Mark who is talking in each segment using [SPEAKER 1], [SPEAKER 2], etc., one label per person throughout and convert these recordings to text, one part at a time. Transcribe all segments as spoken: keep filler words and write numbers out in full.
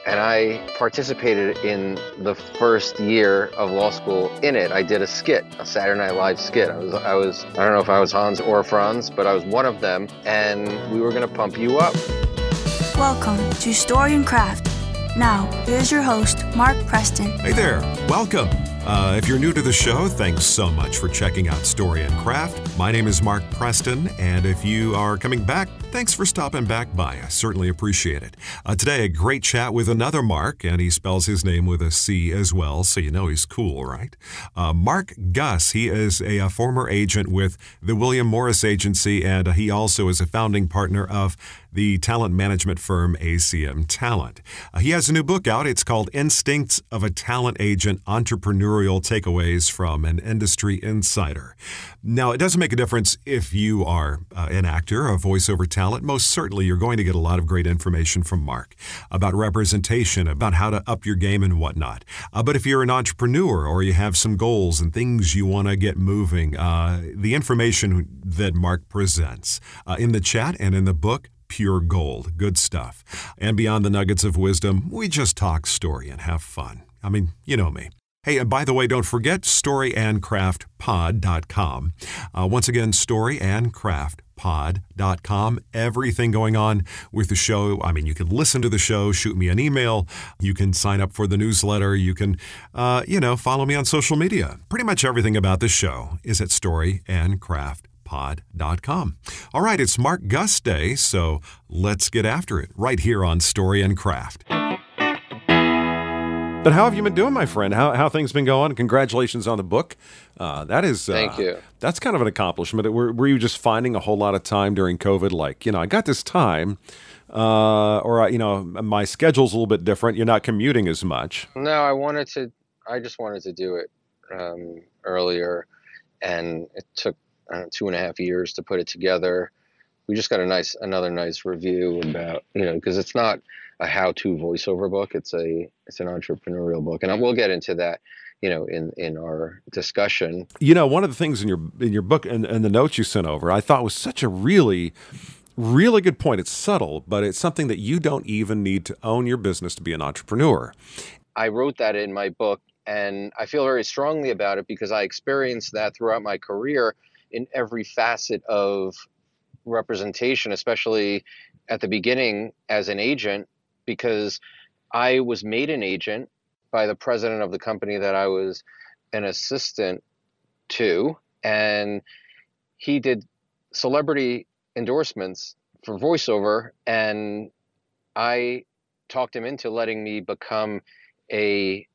[SPEAKER 1] and I participated in the first year of law school in it. I did a skit, a Saturday Night Live skit. I was, I was, I don't know if I was Hans or Franz, but I was one of them, and we were going to pump you up.
[SPEAKER 2] Welcome to Story and Craft. Now, here's your host, Mark Preston.
[SPEAKER 3] Hey there, welcome. Uh, if you're new to the show, thanks so much for checking out Story and Craft. My name is Mark Preston, and if you are coming back, thanks for stopping back by. I certainly appreciate it. Uh, today, a great chat with another Mark, and he spells his name with a C as well, so you know he's cool, right? Uh, Mark Guss, he is a, a former agent with the William Morris Agency, and uh, he also is a founding partner of the talent management firm A C M Talent. Uh, he has a new book out. It's called Instincts of a Talent Agent, Entrepreneurial Takeaways from an Industry Insider. Now, it doesn't make a difference if you are uh, an actor, a voiceover talent. Most certainly, you're going to get a lot of great information from Mark about representation, about how to up your game and whatnot. Uh, but if you're an entrepreneur or you have some goals and things you want to get moving, uh, the information that Mark presents uh, in the chat and in the book, pure gold. Good stuff. And beyond the nuggets of wisdom, we just talk story and have fun. I mean, you know me. Hey, and by the way, don't forget story and craft pod dot com. Uh, once again, story and craft pod dot com. Everything going on with the show. I mean, you can listen to the show, shoot me an email. You can sign up for the newsletter. You can, uh, you know, follow me on social media. Pretty much everything about the show is at story and craft pod dot com. All right, it's Mark Guss Day, so let's get after it right here on Story and Craft. But how have you been doing, my friend? How how things been going? Congratulations on the book. Uh, that is, uh,
[SPEAKER 1] Thank you.
[SPEAKER 3] That's kind of an accomplishment. Were, were you just finding a whole lot of time during COVID? Like, you know, I got this time, uh, or you know, my schedule's a little bit different. You're not commuting as much.
[SPEAKER 1] No, I wanted to. I just wanted to do it um, earlier, and it took I don't know, two and a half years to put it together. We just got a nice, another nice review about, you know, because it's not a how-to voiceover book. It's a, it's an entrepreneurial book, and we'll get into that, you know, in, in our discussion.
[SPEAKER 3] You know, one of the things in your in your book and, and the notes you sent over, I thought was such a really, really good point. It's subtle, but it's something that you don't even need to own your business to be an entrepreneur.
[SPEAKER 1] I wrote that in my book, and I feel very strongly about it because I experienced that throughout my career in every facet of representation, especially at the beginning as an agent, because I was made an agent by the president of the company that I was an assistant to, and he did celebrity endorsements for voiceover, and I talked him into letting me become a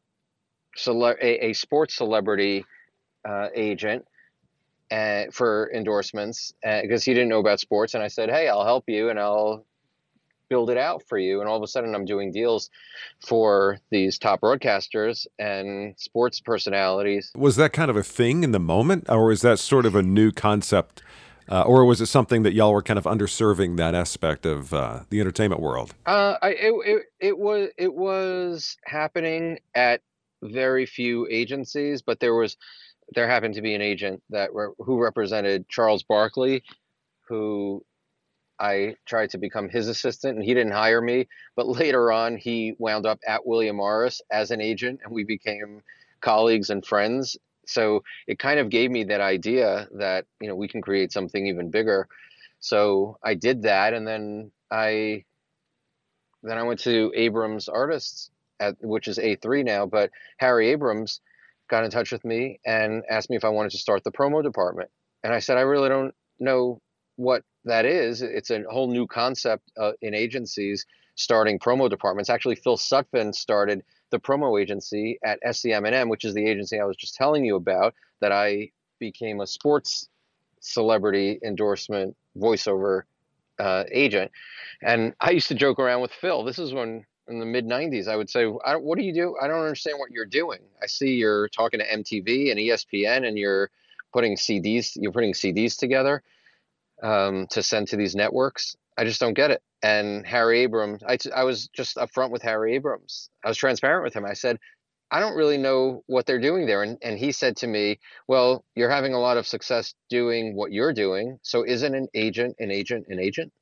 [SPEAKER 1] cele- a, a sports celebrity uh, agent Uh, for endorsements because uh, he didn't know about sports. And I said, hey, I'll help you and I'll build it out for you. And all of a sudden I'm doing deals for these top broadcasters and sports personalities.
[SPEAKER 3] Was that kind of a thing in the moment, or is that sort of a new concept? Uh, or was it something that y'all were kind of underserving that aspect of uh, the entertainment world?
[SPEAKER 1] Uh, I, it, it, it was it was happening at very few agencies, but there was there happened to be an agent that re- who represented Charles Barkley, who I tried to become his assistant, and he didn't hire me. But later on, he wound up at William Morris as an agent, and we became colleagues and friends. So it kind of gave me that idea that, you know, we can create something even bigger. So I did that, and then I then I went to Abrams Artists, at, which is A three now, but Harry Abrams got in touch with me and asked me if I wanted to start the promo department. And I said, I really don't know what that is. It's a whole new concept uh, in agencies starting promo departments. Actually, Phil Sutphin started the promo agency at S C M and M, which is the agency I was just telling you about, that I became a sports celebrity endorsement voiceover uh, agent. And I used to joke around with Phil. This is when in the mid nineties, I would say, I don't, what do you do? I don't understand what you're doing. I see you're talking to M T V and E S P N and you're putting C Ds, you're putting C Ds together um, to send to these networks. I just don't get it. And Harry Abrams, I, I was just upfront with Harry Abrams. I was transparent with him. I said, I don't really know what they're doing there. And, and he said to me, well, you're having a lot of success doing what you're doing. So isn't an agent an agent an agent?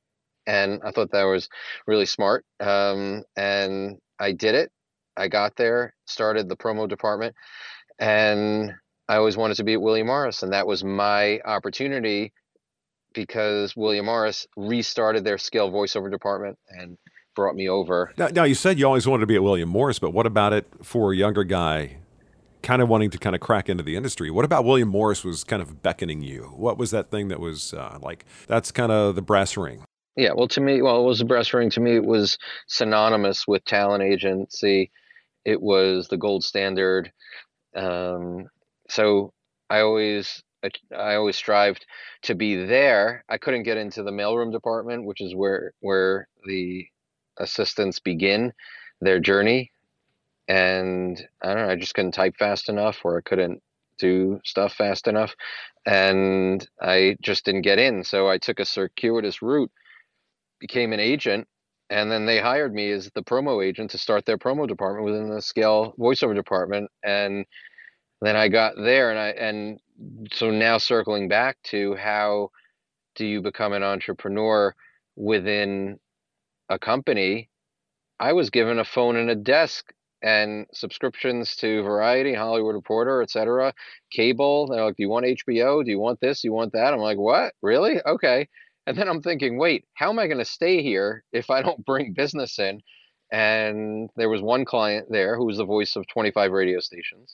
[SPEAKER 1] And I thought that was really smart. Um, and I did it. I got there, started the promo department, and I always wanted to be at William Morris. And that was my opportunity because William Morris restarted their scale voiceover department and brought me over.
[SPEAKER 3] Now, now, you said you always wanted to be at William Morris, but what about it for a younger guy kind of wanting to kind of crack into the industry? What about William Morris was kind of beckoning you? What was that thing that was uh, like, that's kind of the brass ring?
[SPEAKER 1] Yeah, well, to me, well, it was a brass ring. To me, it was synonymous with talent agency. It was the gold standard. Um, so I always, I, I always strived to be there. I couldn't get into the mailroom department, which is where where the assistants begin their journey. And I don't know, I just couldn't type fast enough, or I couldn't do stuff fast enough, and I just didn't get in. So I took a circuitous route, became an agent, and then they hired me as the promo agent to start their promo department within the scale voiceover department. And then I got there, and I and so now circling back to how do you become an entrepreneur within a company, I was given a phone and a desk and subscriptions to Variety, Hollywood Reporter, et cetera, cable. They're like, do you want H B O? Do you want this? Do you want that? I'm like, what? Really? Okay. And then I'm thinking, wait, how am I going to stay here if I don't bring business in? And there was one client there who was the voice of twenty-five radio stations.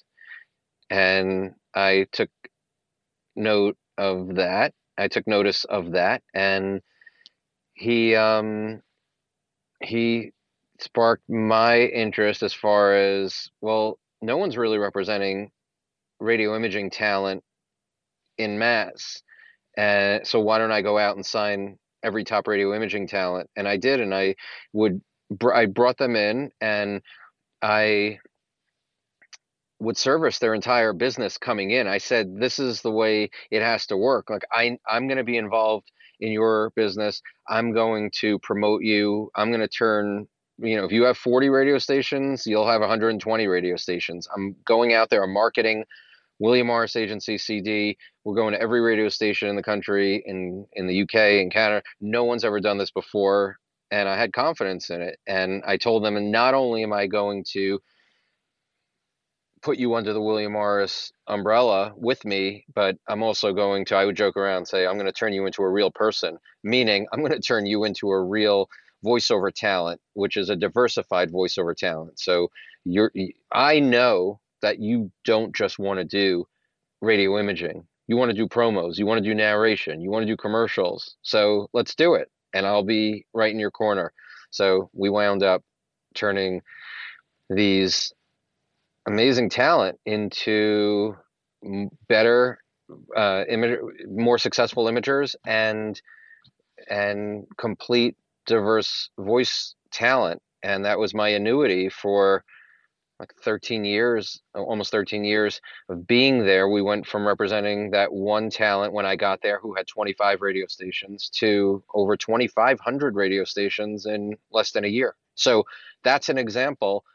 [SPEAKER 1] And I took note of that. I took notice of that. And he, um, he sparked my interest as far as, well, no one's really representing radio imaging talent in mass. And so why don't I go out and sign every top radio imaging talent? And I did, and I would, I brought them in, and I would service their entire business coming in. I said, this is the way it has to work. Like, I, I'm going to be involved in your business. I'm going to promote you. I'm going to turn, you know, if you have forty radio stations, you'll have one hundred twenty radio stations. I'm going out there, I'm marketing William Morris Agency C D. We're going to every radio station in the country, in, in the U K and Canada. No one's ever done this before. And I had confidence in it. And I told them, and not only am I going to put you under the William Morris umbrella with me, but I'm also going to, I would joke around and say, I'm going to turn you into a real person, meaning I'm going to turn you into a real voiceover talent, which is a diversified voiceover talent. So you're, I know that you don't just want to do radio imaging. You want to do promos, you want to do narration, you want to do commercials. So let's do it. And I'll be right in your corner. So we wound up turning these amazing talent into better, uh, image, more successful imagers, and and complete diverse voice talent. And that was my annuity for like thirteen years, almost thirteen years of being there. We went from representing that one talent when I got there who had twenty-five radio stations to over twenty-five hundred radio stations in less than a year. So that's an example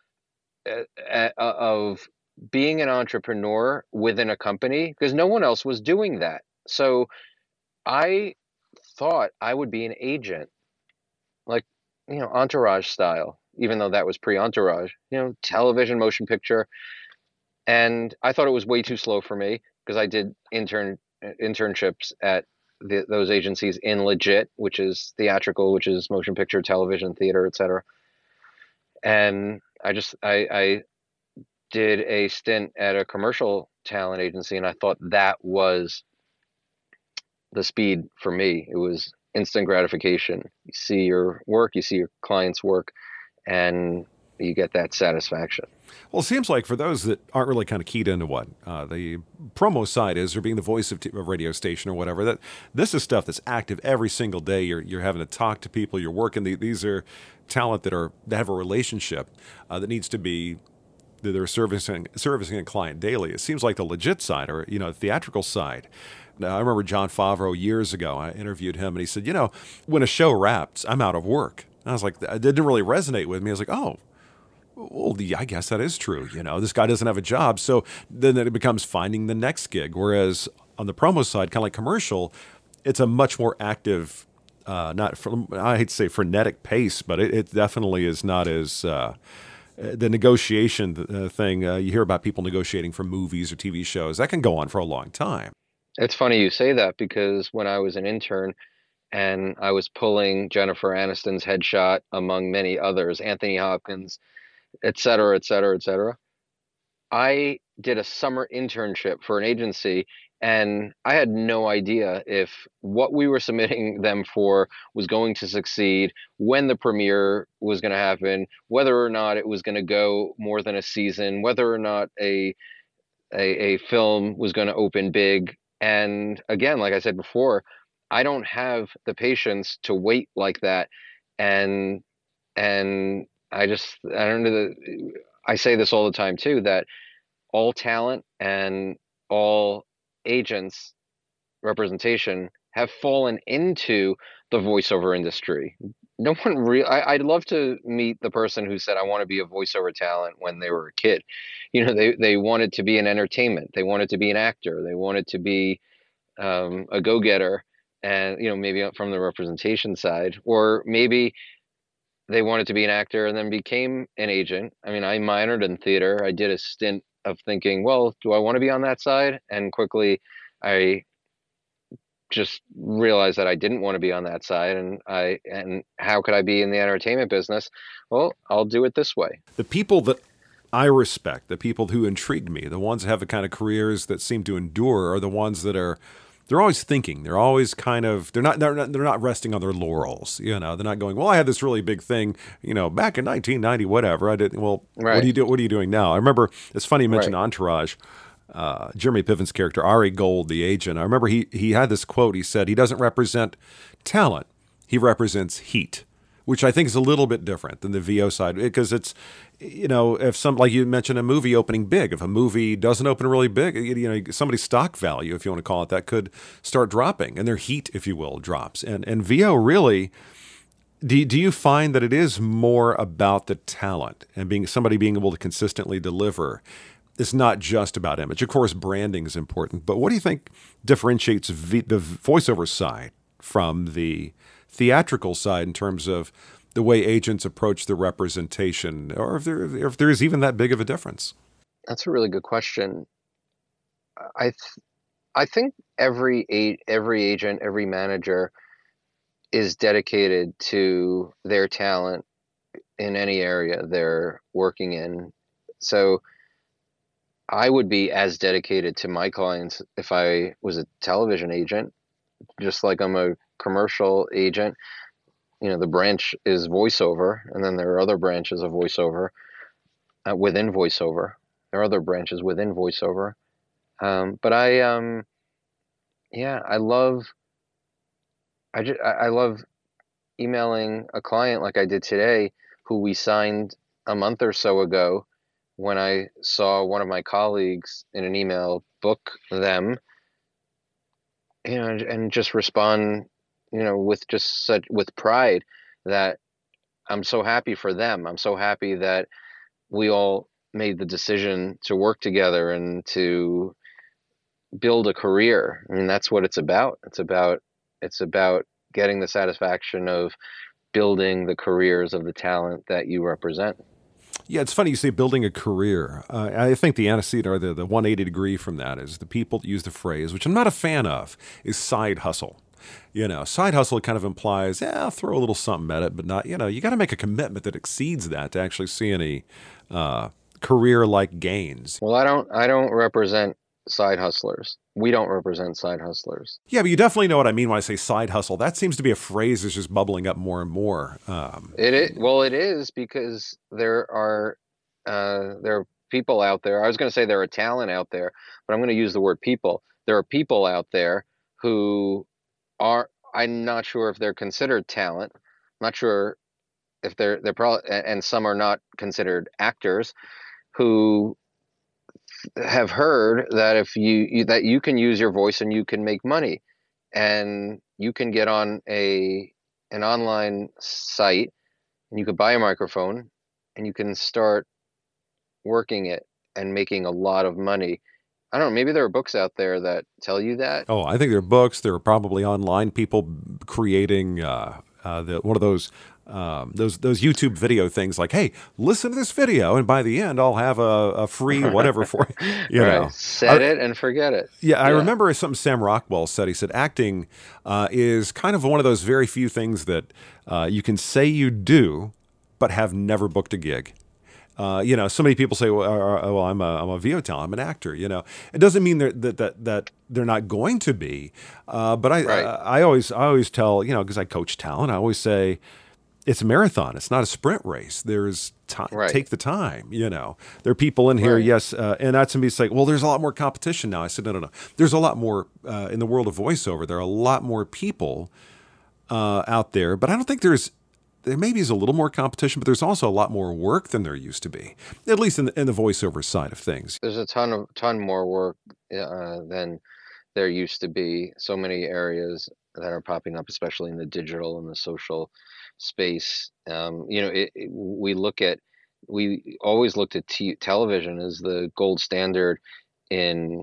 [SPEAKER 1] of being an entrepreneur within a company, because no one else was doing that. So I thought I would be an agent, like, you know, Entourage style, even though that was pre-Entourage, you know, television, motion picture. And I thought it was way too slow for me, because I did intern internships at the, those agencies in Legit, which is theatrical, which is motion picture, television, theater, et cetera. And I just, I, I did a stint at a commercial talent agency, and I thought that was the speed for me. It was instant gratification. You see your work, you see your client's work, and you get that satisfaction.
[SPEAKER 3] Well, it seems like for those that aren't really kind of keyed into what uh, the promo side is, or being the voice of t- a radio station or whatever, that this is stuff that's active every single day. You're you're having to talk to people. You're working. The, these are talent that are that have a relationship uh, that needs to be that they're servicing servicing a client daily. It seems like the legit side, or you know, theatrical side. Now, I remember Jon Favreau years ago. I interviewed him, and he said, you know, when a show wraps, I'm out of work. And I was like, it didn't really resonate with me. I was like, oh. Well, I guess that is true. You know, this guy doesn't have a job. So then it becomes finding the next gig. Whereas on the promo side, kind of like commercial, it's a much more active uh, not fr- I hate to say frenetic pace, but it, it definitely is not as uh, the negotiation uh, thing. Uh, you hear about people negotiating for movies or T V shows that can go on for a long time.
[SPEAKER 1] It's funny you say that because when I was an intern and I was pulling Jennifer Aniston's headshot among many others, Anthony Hopkins, et cetera, et cetera, et cetera. I did a summer internship for an agency, and I had no idea if what we were submitting them for was going to succeed, when the premiere was going to happen, whether or not it was going to go more than a season, whether or not a a, a film was going to open big. And again, like I said before, I don't have the patience to wait like that. And and I just I don't know the I say this all the time too, that all talent and all agents representation have fallen into the voiceover industry. No one real I, I'd love to meet the person who said I want to be a voiceover talent when they were a kid. You know, they they wanted to be in entertainment, they wanted to be an actor, they wanted to be um, a go-getter, and you know maybe from the representation side, or maybe they wanted to be an actor and then became an agent. I mean, I minored in theater. I did a stint of thinking, well, do I want to be on that side? And quickly, I just realized that I didn't want to be on that side, and I and how could I be in the entertainment business? Well, I'll do it this way.
[SPEAKER 3] The people that I respect, the people who intrigue me, the ones that have the kind of careers that seem to endure, are the ones that are they're always thinking. They're always kind of they're not they're not they're not resting on their laurels. You know, they're not going, well, I had this really big thing, you know, back in nineteen ninety, whatever. I did well.
[SPEAKER 1] Right.
[SPEAKER 3] What do you do? What are you doing now? I remember it's funny you mentioned
[SPEAKER 1] Right.
[SPEAKER 3] Entourage. Uh, Jeremy Piven's character, Ari Gold, the agent. I remember he he had this quote. He said he doesn't represent talent; he represents heat, which I think is a little bit different than the V O side, because it's, you know, if some, like you mentioned, a movie opening big, if a movie doesn't open really big, you know, somebody's stock value, if you want to call it that, could start dropping, and their heat, if you will, drops. And and V O really, do do you find that it is more about the talent and being somebody being able to consistently deliver? It's not just about image. Of course, branding is important, but what do you think differentiates v, the voiceover side from the theatrical side in terms of the way agents approach the representation, or if there if there is even that big of a difference?
[SPEAKER 1] That's a really good question. I th I think every a every agent, every manager is dedicated to their talent in any area they're working in. So I would be as dedicated to my clients if I was a television agent, just like I'm a commercial agent. You know, the branch is voiceover, and then there are other branches of voiceover uh, within voiceover. There are other branches within voiceover. Um, but I, um, yeah, I love, I just, I love emailing a client like I did today, who we signed a month or so ago, when I saw one of my colleagues in an email book them, you know, and, and just respond, you know, with just such with pride that I'm so happy for them. I'm so happy that we all made the decision to work together and to build a career. I mean, that's what it's about. It's about it's about getting the satisfaction of building the careers of the talent that you represent.
[SPEAKER 3] Yeah, it's funny you say building a career. Uh, I think the antecedent, or the, the one eighty degree from that, is the people that use the phrase, which I'm not a fan of, is side hustle. You know, side hustle kind of implies, yeah, I'll throw a little something at it, but not, you know, you got to make a commitment that exceeds that to actually see any uh, career-like gains.
[SPEAKER 1] Well, I don't I don't represent side hustlers. We don't represent side hustlers.
[SPEAKER 3] Yeah, but you definitely know what I mean when I say side hustle. That seems to be a phrase that's just bubbling up more and more. Um,
[SPEAKER 1] It is, well, it is because there are uh, there are people out there. I was going to say there are talent out there, but I'm going to use the word people. There are people out there who are. I'm not sure if they're considered talent. I'm not sure if they're they're probably, and some are not considered actors, who have heard that if you, you that you can use your voice and you can make money, and you can get on a an online site and you could buy a microphone and you can start working it and making a lot of money I don't know, maybe there are books out there that tell you that.
[SPEAKER 3] Oh, I think there are books. There are probably online people creating uh, uh, the, one of those um, those those YouTube video things like, "Hey, listen to this video, and by the end, I'll have a, a free whatever for you." You
[SPEAKER 1] Right.
[SPEAKER 3] know,
[SPEAKER 1] Set
[SPEAKER 3] I,
[SPEAKER 1] it and forget it.
[SPEAKER 3] yeah, I
[SPEAKER 1] Yeah.
[SPEAKER 3] remember something Sam Rockwell said. He said acting uh, is kind of one of those very few things that uh, you can say you do, but have never booked a gig. Uh, you know, so many people say, "Well, uh, uh, well I'm a I'm a V O talent, I'm an actor." You know, it doesn't mean they're, that that that they're not going to be. Uh, but I,
[SPEAKER 1] Right.
[SPEAKER 3] uh, I always I always tell, you know, because I coach talent, I always say it's a marathon. It's not a sprint race. There's time.
[SPEAKER 1] Right.
[SPEAKER 3] Take the time. You know, there are people in here.
[SPEAKER 1] Right.
[SPEAKER 3] Yes, uh, and that's me. It's like, well, there's a lot more competition now. I said, no, no, no. There's a lot more uh, in the world of voiceover. There are a lot more people uh, out there, but I don't think there's. There maybe is a little more competition, but there's also a lot more work than there used to be, at least in the, in the voiceover side of things.
[SPEAKER 1] There's a ton of ton more work uh, than there used to be. So many areas that are popping up, especially in the digital and the social space. Um, you know, it, it, we look at we always looked at t- television as the gold standard in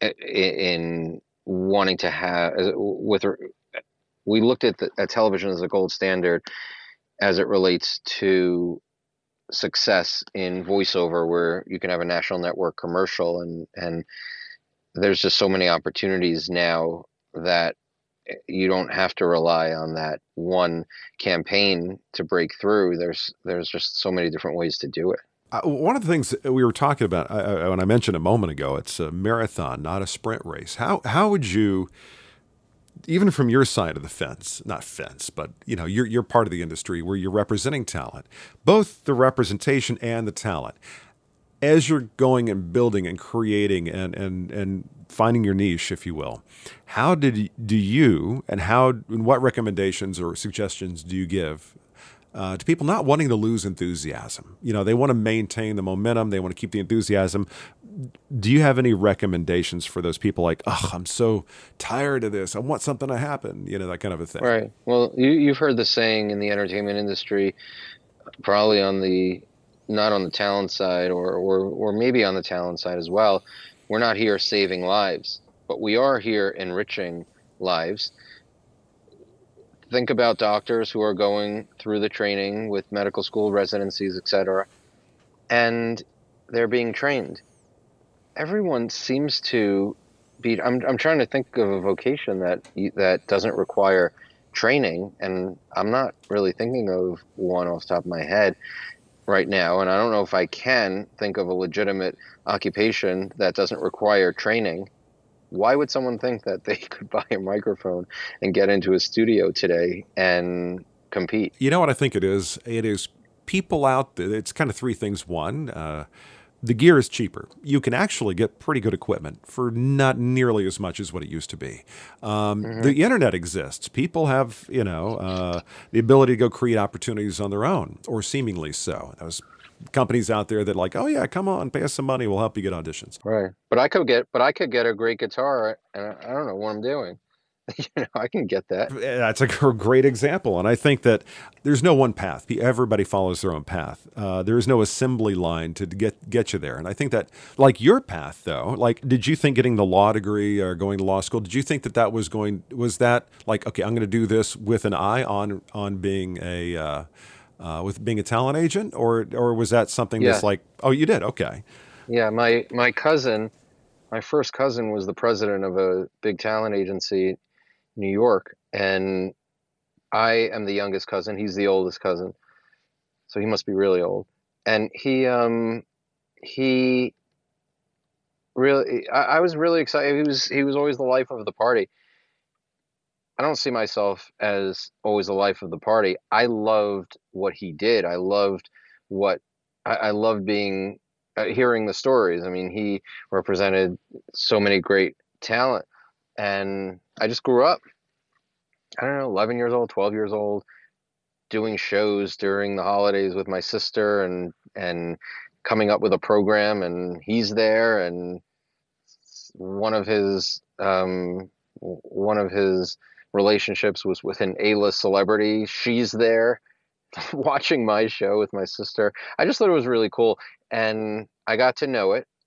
[SPEAKER 1] in wanting to have with we looked at, the, at television as a gold standard as it relates to success in voiceover, where you can have a national network commercial, and and there's just so many opportunities now that you don't have to rely on that one campaign to break through. There's there's just so many different ways to do it.
[SPEAKER 3] Uh, one of the things that we were talking about, I, I, when I mentioned a moment ago, it's a marathon, not a sprint race. How how would you, even from your side of the fence, not fence, but you know, you're you're part of the industry where you're representing talent, both the representation and the talent. As you're going and building and creating and and and finding your niche, if you will, how did do you and how and what recommendations or suggestions do you give uh, to people not wanting to lose enthusiasm? You know, they want to maintain the momentum, they want to keep the enthusiasm. Do you have any recommendations for those people like, oh, I'm so tired of this, I want something to happen, you know, that kind of a thing?
[SPEAKER 1] Right. Well, you, you've heard the saying in the entertainment industry, probably on the, not on the talent side, or, or, or maybe on the talent side as well. We're not here saving lives, but we are here enriching lives. Think about doctors who are going through the training with medical school residencies, et cetera, and they're being trained. Everyone seems to be. I'm I'm trying to think of a vocation that that doesn't require training, and I'm not really thinking of one off the top of my head right now. And I don't know if I can think of a legitimate occupation that doesn't require training. Why would someone think that they could buy a microphone and get into a studio today and compete?
[SPEAKER 3] You know what I think it is? It is people out there. It's kind of three things. One, uh, the gear is cheaper. You can actually get pretty good equipment for not nearly as much as what it used to be. Um,
[SPEAKER 1] Mm-hmm.
[SPEAKER 3] The internet exists. People have, you know, uh, the ability to go create opportunities on their own, or seemingly so. Those companies out there that like, oh yeah, come on, pay us some money, we'll help you get auditions.
[SPEAKER 1] Right. But I could get, but I could get a great guitar, and I I don't know what I'm doing. You know, I can get that.
[SPEAKER 3] That's a gr- great example. And I think that there's no one path. Everybody follows their own path. Uh, there is no assembly line to get get you there. And I think that, like your path, though, like, did you think getting the law degree or going to law school, did you think that that was going, was that like, okay, I'm going to do this with an eye on on being a, uh, uh, with being a talent agent? Or or was that something
[SPEAKER 1] Yeah.
[SPEAKER 3] that's like, oh, you did? Okay.
[SPEAKER 1] Yeah. My, my cousin, my first cousin was the president of a big talent agency, New York, and I am the youngest cousin. He's the oldest cousin, so he must be really old. And he, um, he really, I, I was really excited. He was, he was always the life of the party. I don't see myself as always the life of the party. I loved what he did. I loved what, I, I loved being, uh, hearing the stories. I mean, he represented so many great talent, and I just grew up, I don't know, eleven years old, twelve years old, doing shows during the holidays with my sister, and and coming up with a program, and he's there, and one of his um, one of his relationships was with an A-list celebrity. She's there watching my show with my sister. I just thought it was really cool, and I got to know it,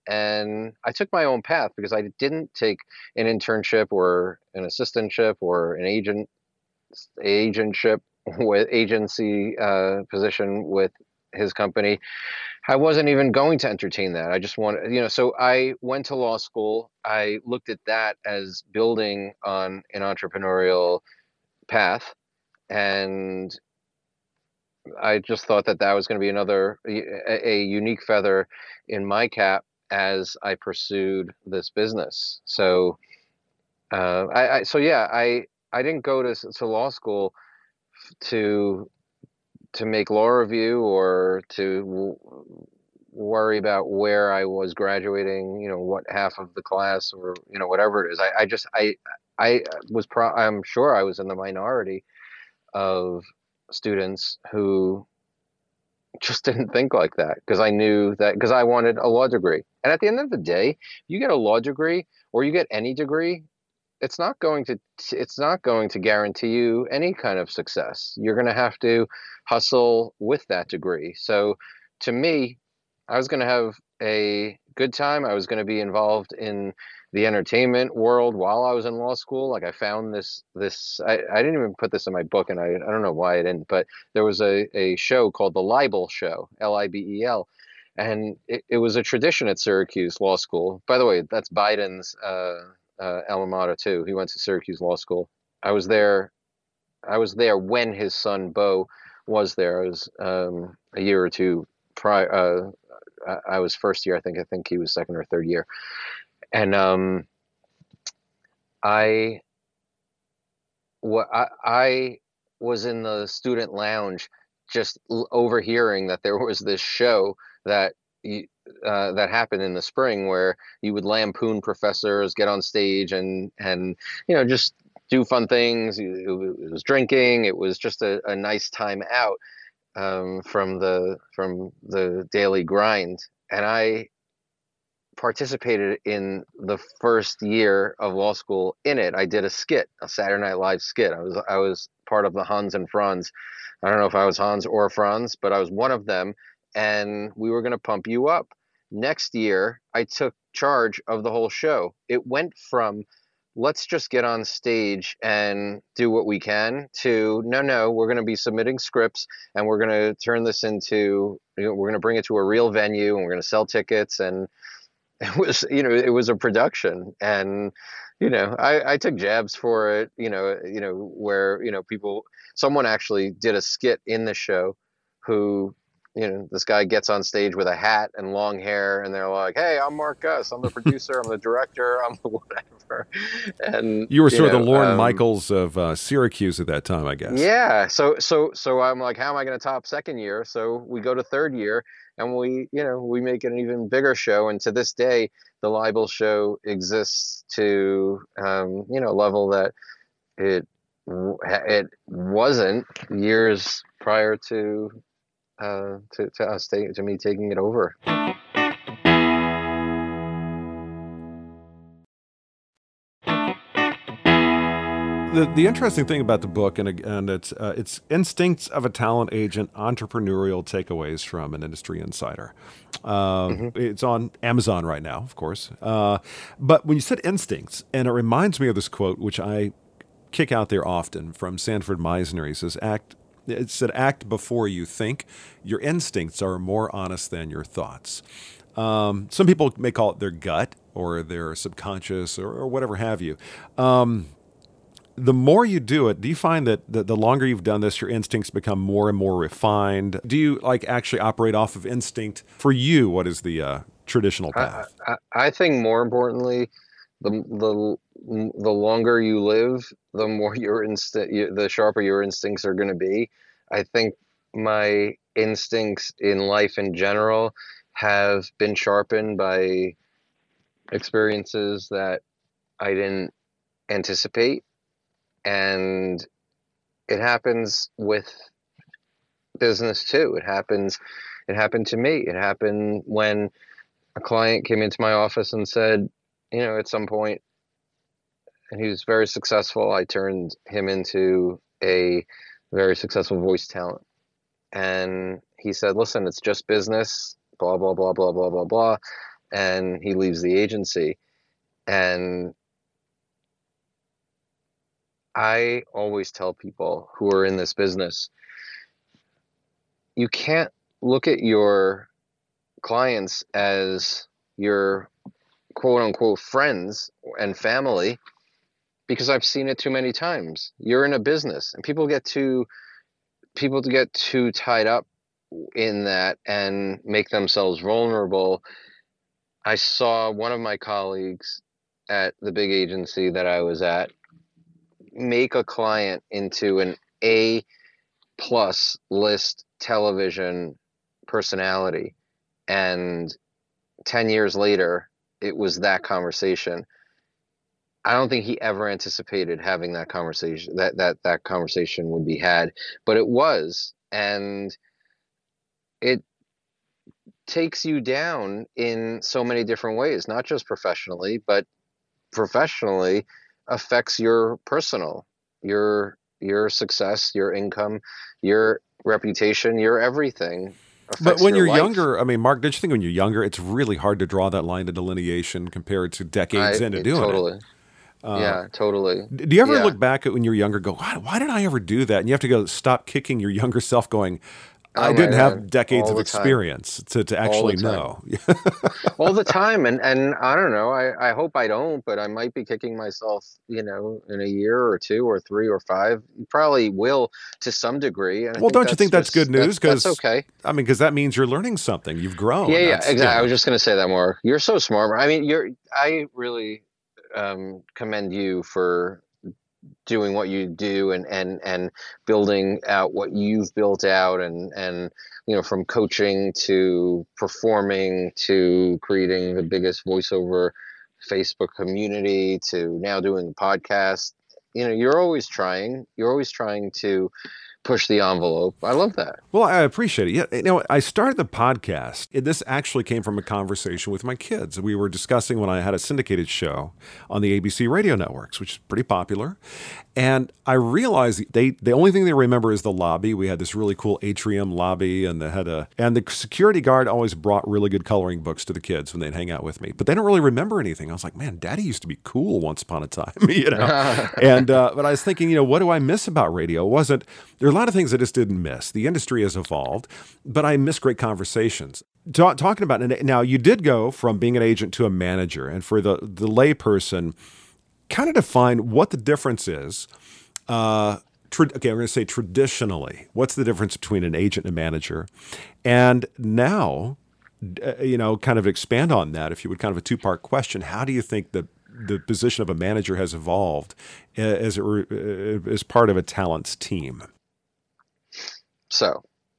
[SPEAKER 1] and I took my own path because I didn't take an internship or an assistantship or an agent agentship with agency uh, position with his company. I wasn't even going to entertain that. I just wanted, you know, so I went to law school. I looked at that as building on an entrepreneurial path. And I just thought that that was going to be another, a, a unique feather in my cap as I pursued this business. So, uh, I, I, so yeah, I, I didn't go to, to law school to to make law review or to w- worry about where I was graduating, you know, what half of the class or, you know, whatever it is. I, I just, I, I was pro, I'm sure I was in the minority of students who just didn't think like that because I knew that because I wanted a law degree. And at the end of the day, you get a law degree or you get any degree, it's not going to it's not going to guarantee you any kind of success. You're going to have to hustle with that degree. So to me, I was going to have a good time. I was going to be involved in the entertainment world while I was in law school. Like I found this this I, I didn't even put this in my book and I, I don't know why I didn't, but there was a, a show called The Libel Show, L I B E L. And it, it was a tradition at Syracuse Law School. By the way, that's Biden's uh, uh, alma mater too. He went to Syracuse Law School. I was there. I was there when his son Bo was there. I was um, a year or two prior. Uh, I I was first year. I think. I think he was second or third year. And um, I, what I, I was in the student lounge, just l- overhearing that there was this show that you, uh, that happened in the spring where you would lampoon professors, get on stage, and and you know just do fun things. It, it was drinking. It was just a, a nice time out um, from the from the daily grind, and I participated in the first year of law school in it. I did a skit, a Saturday Night Live skit. I was I was part of the Hans and Franz. I don't know if I was Hans or Franz, but I was one of them, and we were going to pump you up. Next year, I took charge of the whole show. It went from let's just get on stage and do what we can to no, no, we're going to be submitting scripts and we're going to turn this into, you know, we're going to bring it to a real venue and we're going to sell tickets. And it was, you know, it was a production, and you know, I, I took jabs for it, you know, you know, where you know people, someone actually did a skit in the show, who, you know, this guy gets on stage with a hat and long hair, and they're like, "Hey, I'm Mark Gus. I'm the producer. I'm the director. I'm the whatever," and
[SPEAKER 4] You were
[SPEAKER 1] you
[SPEAKER 4] sort of the
[SPEAKER 1] know,
[SPEAKER 4] Lorne
[SPEAKER 1] um,
[SPEAKER 4] Michaels of uh, Syracuse at that time, I guess.
[SPEAKER 1] yeah. So so so I'm like, how am I going to top second year? So we go to third year and we, you know, we make an even bigger show. And to this day, the Libel Show exists to, um, you know, a level that it w- ha- it wasn't years prior to uh, to to us ta- to me taking it over.
[SPEAKER 4] The, the interesting thing about the book, and and it's uh, it's Instincts of a Talent Agent: Entrepreneurial Takeaways from an Industry Insider. Uh,
[SPEAKER 1] hmm
[SPEAKER 4] it's on Amazon right now, of course. Uh, but when you said instincts, and it reminds me of this quote, which I kick out there often from Sanford Meisner. He says, "Act." It said, "Act before you think. Your instincts are more honest than your thoughts." Um, some people may call it their gut or their subconscious or, or whatever have you. Um, the more you do it, do you find that the, the longer you've done this, your instincts become more and more refined? Do you like actually operate off of instinct? For you, what is the uh, traditional
[SPEAKER 1] I,
[SPEAKER 4] path?
[SPEAKER 1] I I think more importantly, the the the longer you live, the more your instinct, the sharper your instincts are going to be. I think my instincts in life in general have been sharpened by experiences that I didn't anticipate, and it happens with business too. It happens. It happened to me. It happened when a client came into my office and said, you know, at some point, and he was very successful. I turned him into a very successful voice talent. And he said, listen, it's just business, blah, blah, blah, blah, blah, blah, blah. and he leaves the agency. And I always tell people who are in this business, you can't look at your clients as your quote unquote friends and family, because I've seen it too many times. You're in a business and people get too people get too tied up in that and make themselves vulnerable. I saw one of my colleagues at the big agency that I was at make a client into an A plus list television personality, and ten years later it was that conversation. I don't think he ever anticipated having that conversation, that that that conversation would be had, but it was. And it takes you down in so many different ways, not just professionally, but professionally affects your personal, your your success, your income, your reputation, your everything.
[SPEAKER 4] But when
[SPEAKER 1] your
[SPEAKER 4] you're
[SPEAKER 1] life.
[SPEAKER 4] younger, I mean, Mark, don't you think when you're younger, it's really hard to draw that line of delineation compared to decades
[SPEAKER 1] I,
[SPEAKER 4] into
[SPEAKER 1] it,
[SPEAKER 4] doing
[SPEAKER 1] totally.
[SPEAKER 4] it? Uh,
[SPEAKER 1] yeah, totally.
[SPEAKER 4] Do you ever
[SPEAKER 1] yeah.
[SPEAKER 4] look back at when you're younger, go, why, why did I ever do that? And you have to go stop kicking your younger self, going, I
[SPEAKER 1] Oh my
[SPEAKER 4] didn't have
[SPEAKER 1] God.
[SPEAKER 4] decades
[SPEAKER 1] All
[SPEAKER 4] of
[SPEAKER 1] the time.
[SPEAKER 4] experience to, to
[SPEAKER 1] All
[SPEAKER 4] actually
[SPEAKER 1] the time.
[SPEAKER 4] know.
[SPEAKER 1] All the time. And and I don't know, I, I hope I don't, but I might be kicking myself, you know, in a year or two or three or five. You probably will to some degree. And I
[SPEAKER 4] Well,
[SPEAKER 1] think
[SPEAKER 4] don't you
[SPEAKER 1] that's
[SPEAKER 4] think that's
[SPEAKER 1] just,
[SPEAKER 4] good news?
[SPEAKER 1] That's, that's
[SPEAKER 4] Because
[SPEAKER 1] okay.
[SPEAKER 4] I mean, because that means you're learning something. You've grown.
[SPEAKER 1] Yeah, yeah,
[SPEAKER 4] That's,
[SPEAKER 1] exactly.
[SPEAKER 4] you know.
[SPEAKER 1] I was just going to say that, Mark. You're so smart. I mean, you're. I really um, commend you for doing what you do and and and building out what you've built out, and and you know, from coaching to performing to creating the biggest voiceover Facebook community to now doing a podcast. You know, you're always trying. You're always trying to push the envelope. I love that.
[SPEAKER 4] Well, I appreciate it. Yeah, you know, I started the podcast. This actually came from a conversation with my kids. We were discussing when I had a syndicated show on the A B C radio networks, which is pretty popular. And I realized they the only thing they remember is the lobby. We had this really cool atrium lobby, and they had a and the security guard always brought really good coloring books to the kids when they'd hang out with me. But they don't really remember anything. I was like, man, Daddy used to be cool once upon a time, you know. and uh, but I was thinking, you know, what do I miss about radio? It wasn't there are a lot of things I just didn't miss. The industry has evolved, but I miss great conversations. Ta- talking about it now, you did go from being an agent to a manager, and for the the layperson, kind of define what the difference is. Uh, tra- okay, I'm going to say traditionally, what's the difference between an agent and a manager? And now, uh, you know, kind of expand on that, if you would, kind of a two-part question. How do you think the the position of a manager has evolved uh, as it re- uh, as part of a talent's team?
[SPEAKER 1] So,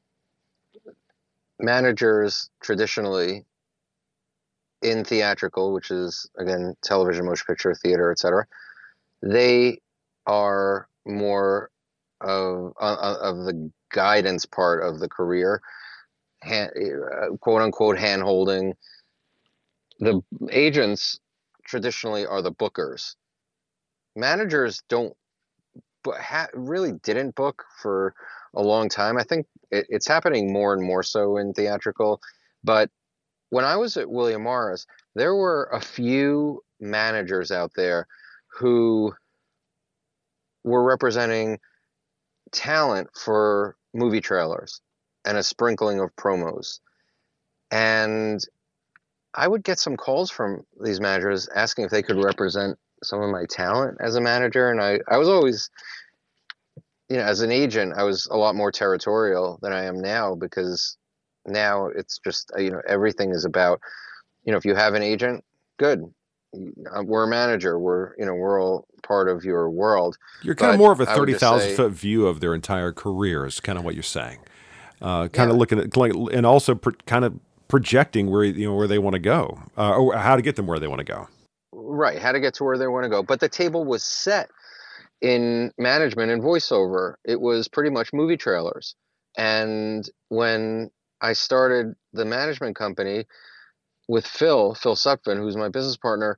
[SPEAKER 1] managers traditionally in theatrical, which is again television, motion picture, theater, et cetera, they are more of uh, of the guidance part of the career, hand, uh, quote unquote hand holding. The agents traditionally are the bookers. Managers don't, but ha- really didn't book for a long time. I think it, it's happening more and more so in theatrical. But when I was at William Morris, there were a few managers out there who were representing talent for movie trailers and a sprinkling of promos. And I would get some calls from these managers asking if they could represent some of my talent as a manager. And I, I was always, you know, as an agent, I was a lot more territorial than I am now, because now it's just, you know, everything is about, you know, if you have an agent, good. We're a manager. We're, you know, we're all part of your world.
[SPEAKER 4] You're kind
[SPEAKER 1] But
[SPEAKER 4] of more of a
[SPEAKER 1] I would
[SPEAKER 4] thirty
[SPEAKER 1] just
[SPEAKER 4] thousand
[SPEAKER 1] say-
[SPEAKER 4] foot view of their entire career is kind of what you're saying. Uh, kind
[SPEAKER 1] Yeah.
[SPEAKER 4] of looking at, like, and also pro- kind of projecting where, you know, where they want to go, uh, or how to get them where they want to go.
[SPEAKER 1] Right, how to get to where they want to go. But the table was set in management and voiceover. It was pretty much movie trailers. And when I started the management company with Phil, Phil Sutphin, who's my business partner,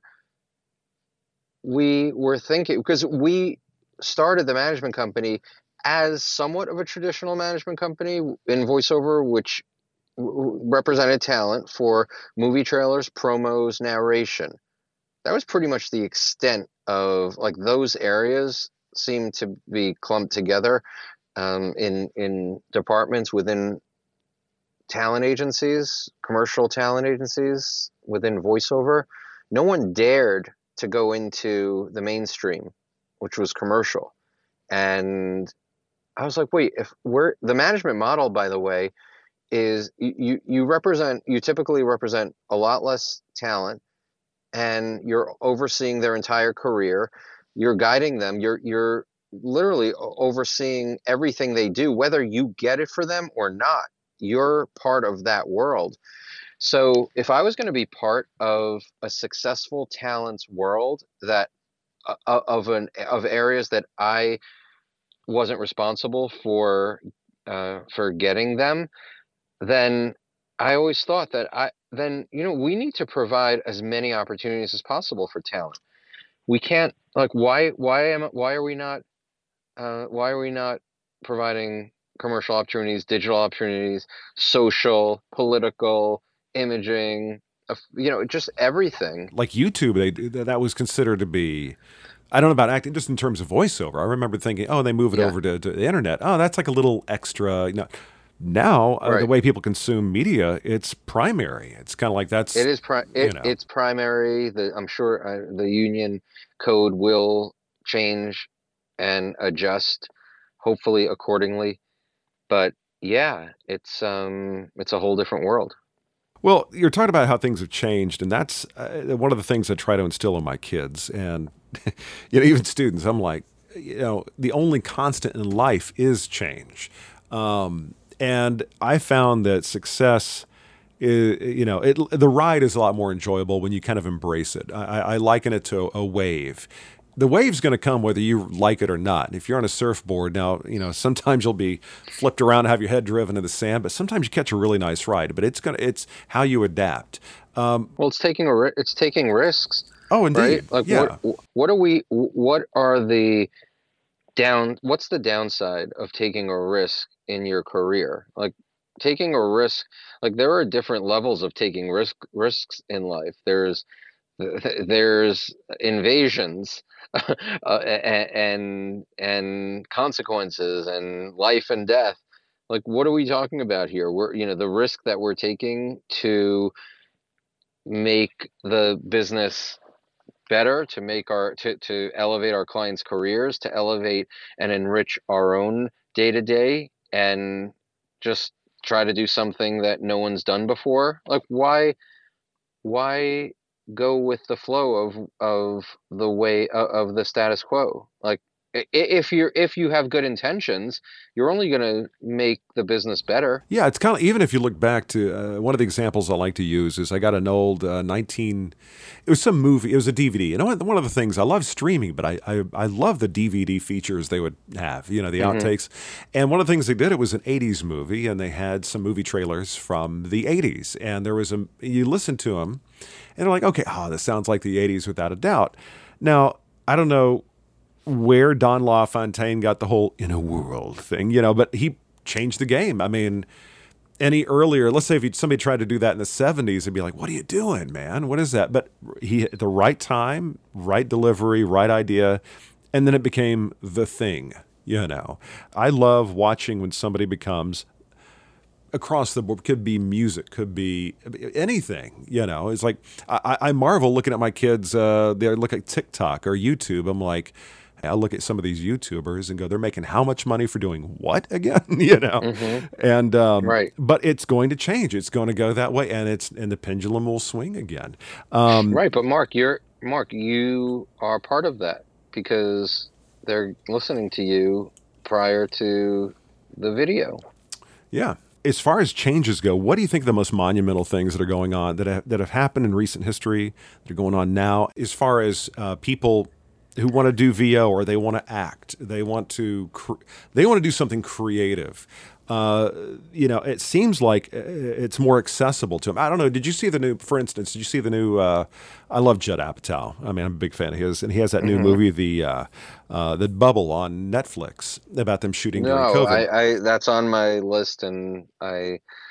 [SPEAKER 1] we were thinking, because we started the management company as somewhat of a traditional management company in voiceover, which w- represented talent for movie trailers, promos, narration. That was pretty much the extent of like those areas seemed to be clumped together um, in in departments within talent agencies, commercial talent agencies within voiceover. No one dared to go into the mainstream, which was commercial. And I was like, wait, if we're the management model, by the way, is you you represent you typically represent a lot less talent and you're overseeing their entire career. You're guiding them. You're you're literally overseeing everything they do, whether you get it for them or not. You're part of that world. So if I was going to be part of a successful talent's world that uh, of an of areas that I wasn't responsible for uh, for getting them, then I always thought that I then you know we need to provide as many opportunities as possible for talent. We can't like why why am why are we not uh, why are we not providing commercial opportunities, digital opportunities, social, political, imaging, uh, you know, just everything.
[SPEAKER 4] Like YouTube, they that was considered to be. I don't know about acting, just in terms of voiceover. I remember thinking, oh, they move it
[SPEAKER 1] Yeah.
[SPEAKER 4] over to, to the internet. Oh, that's like a little extra. You know, now uh, the
[SPEAKER 1] Right.
[SPEAKER 4] way people consume media, it's primary. It's kind of like that's.
[SPEAKER 1] It is pri-
[SPEAKER 4] you
[SPEAKER 1] it,
[SPEAKER 4] know.
[SPEAKER 1] it's primary. The I'm sure uh, the union code will change and adjust, hopefully accordingly. But yeah, it's um it's a whole different world.
[SPEAKER 4] Well, you're talking about how things have changed, and that's uh, one of the things I try to instill in my kids, and you know, even students. I'm like, you know, the only constant in life is change, um, and I found that success is, you know, it, the ride is a lot more enjoyable when you kind of embrace it. I, I liken it to a wave. The wave's going to come whether you like it or not. If you're on a surfboard now, you know, sometimes you'll be flipped around and have your head driven in the sand, but sometimes you catch a really nice ride. But it's gonna, it's how you adapt. Um,
[SPEAKER 1] Well, it's taking a ri- it's taking risks,
[SPEAKER 4] oh, indeed,
[SPEAKER 1] right? Like
[SPEAKER 4] yeah.
[SPEAKER 1] what what are we what are the down what's the downside of taking a risk in your career? Like taking a risk, like there are different levels of taking risk risks in life. There's there's invasions uh, and and consequences and life and death. Like what are we talking about here? We're you know the risk that we're taking to make the business better, to make our to, to elevate our clients' careers, to elevate and enrich our own day to day, and just try to do something that no one's done before. Like why why go with the flow of of the way of, of the status quo? Like i- if you're if you have good intentions, you're only going to make the business better.
[SPEAKER 4] Yeah, it's kind of even if you look back to uh, one of the examples I like to use is I got an old uh, nineteen. It was some movie. It was a D V D. You know, one of the things I love streaming, but I I, I love the D V D features they would have. You know, the
[SPEAKER 1] Mm-hmm.
[SPEAKER 4] outtakes. And one of the things they did, it was an eighties movie, and they had some movie trailers from the eighties. And there was a you listen to them, and they're like, okay, oh, this sounds like the eighties without a doubt. Now I don't know where Don LaFontaine got the whole "in a world" thing, you know, but he changed the game. I mean, any earlier, let's say if somebody tried to do that in the seventies, it'd be like, what are you doing, man? What is that? But he at the right time, right delivery, right idea, and then it became the thing, you know. I love watching when somebody becomes across the board, could be music, could be anything, you know. It's like I, I marvel looking at my kids, uh, they look at TikTok or YouTube. I'm like, I look at some of these YouTubers and go, they're making how much money for doing what again? you know,
[SPEAKER 1] Mm-hmm.
[SPEAKER 4] and um,
[SPEAKER 1] Right.
[SPEAKER 4] But it's going to change. It's going to go that way, and it's and the pendulum will swing again. Um,
[SPEAKER 1] Right, but Mark, you're Mark, you are part of that because they're listening to you prior to the video.
[SPEAKER 4] Yeah. As far as changes go, what do you think the most monumental things that are going on that have, that have happened in recent history that are going on now? As far as uh, people who want to do V O or they want to act, they want to cre- they want to do something creative. Uh, you know, it seems like uh, it's more accessible to them. I don't know. Did you see the new? For instance, did you see the new? Uh, I love Judd Apatow. I mean, I'm a big fan of his, and he has that new
[SPEAKER 1] Mm-hmm.
[SPEAKER 4] movie, the uh, uh, the Bubble, on Netflix about them shooting during
[SPEAKER 1] No,
[SPEAKER 4] COVID.
[SPEAKER 1] I, I that's on my list, and I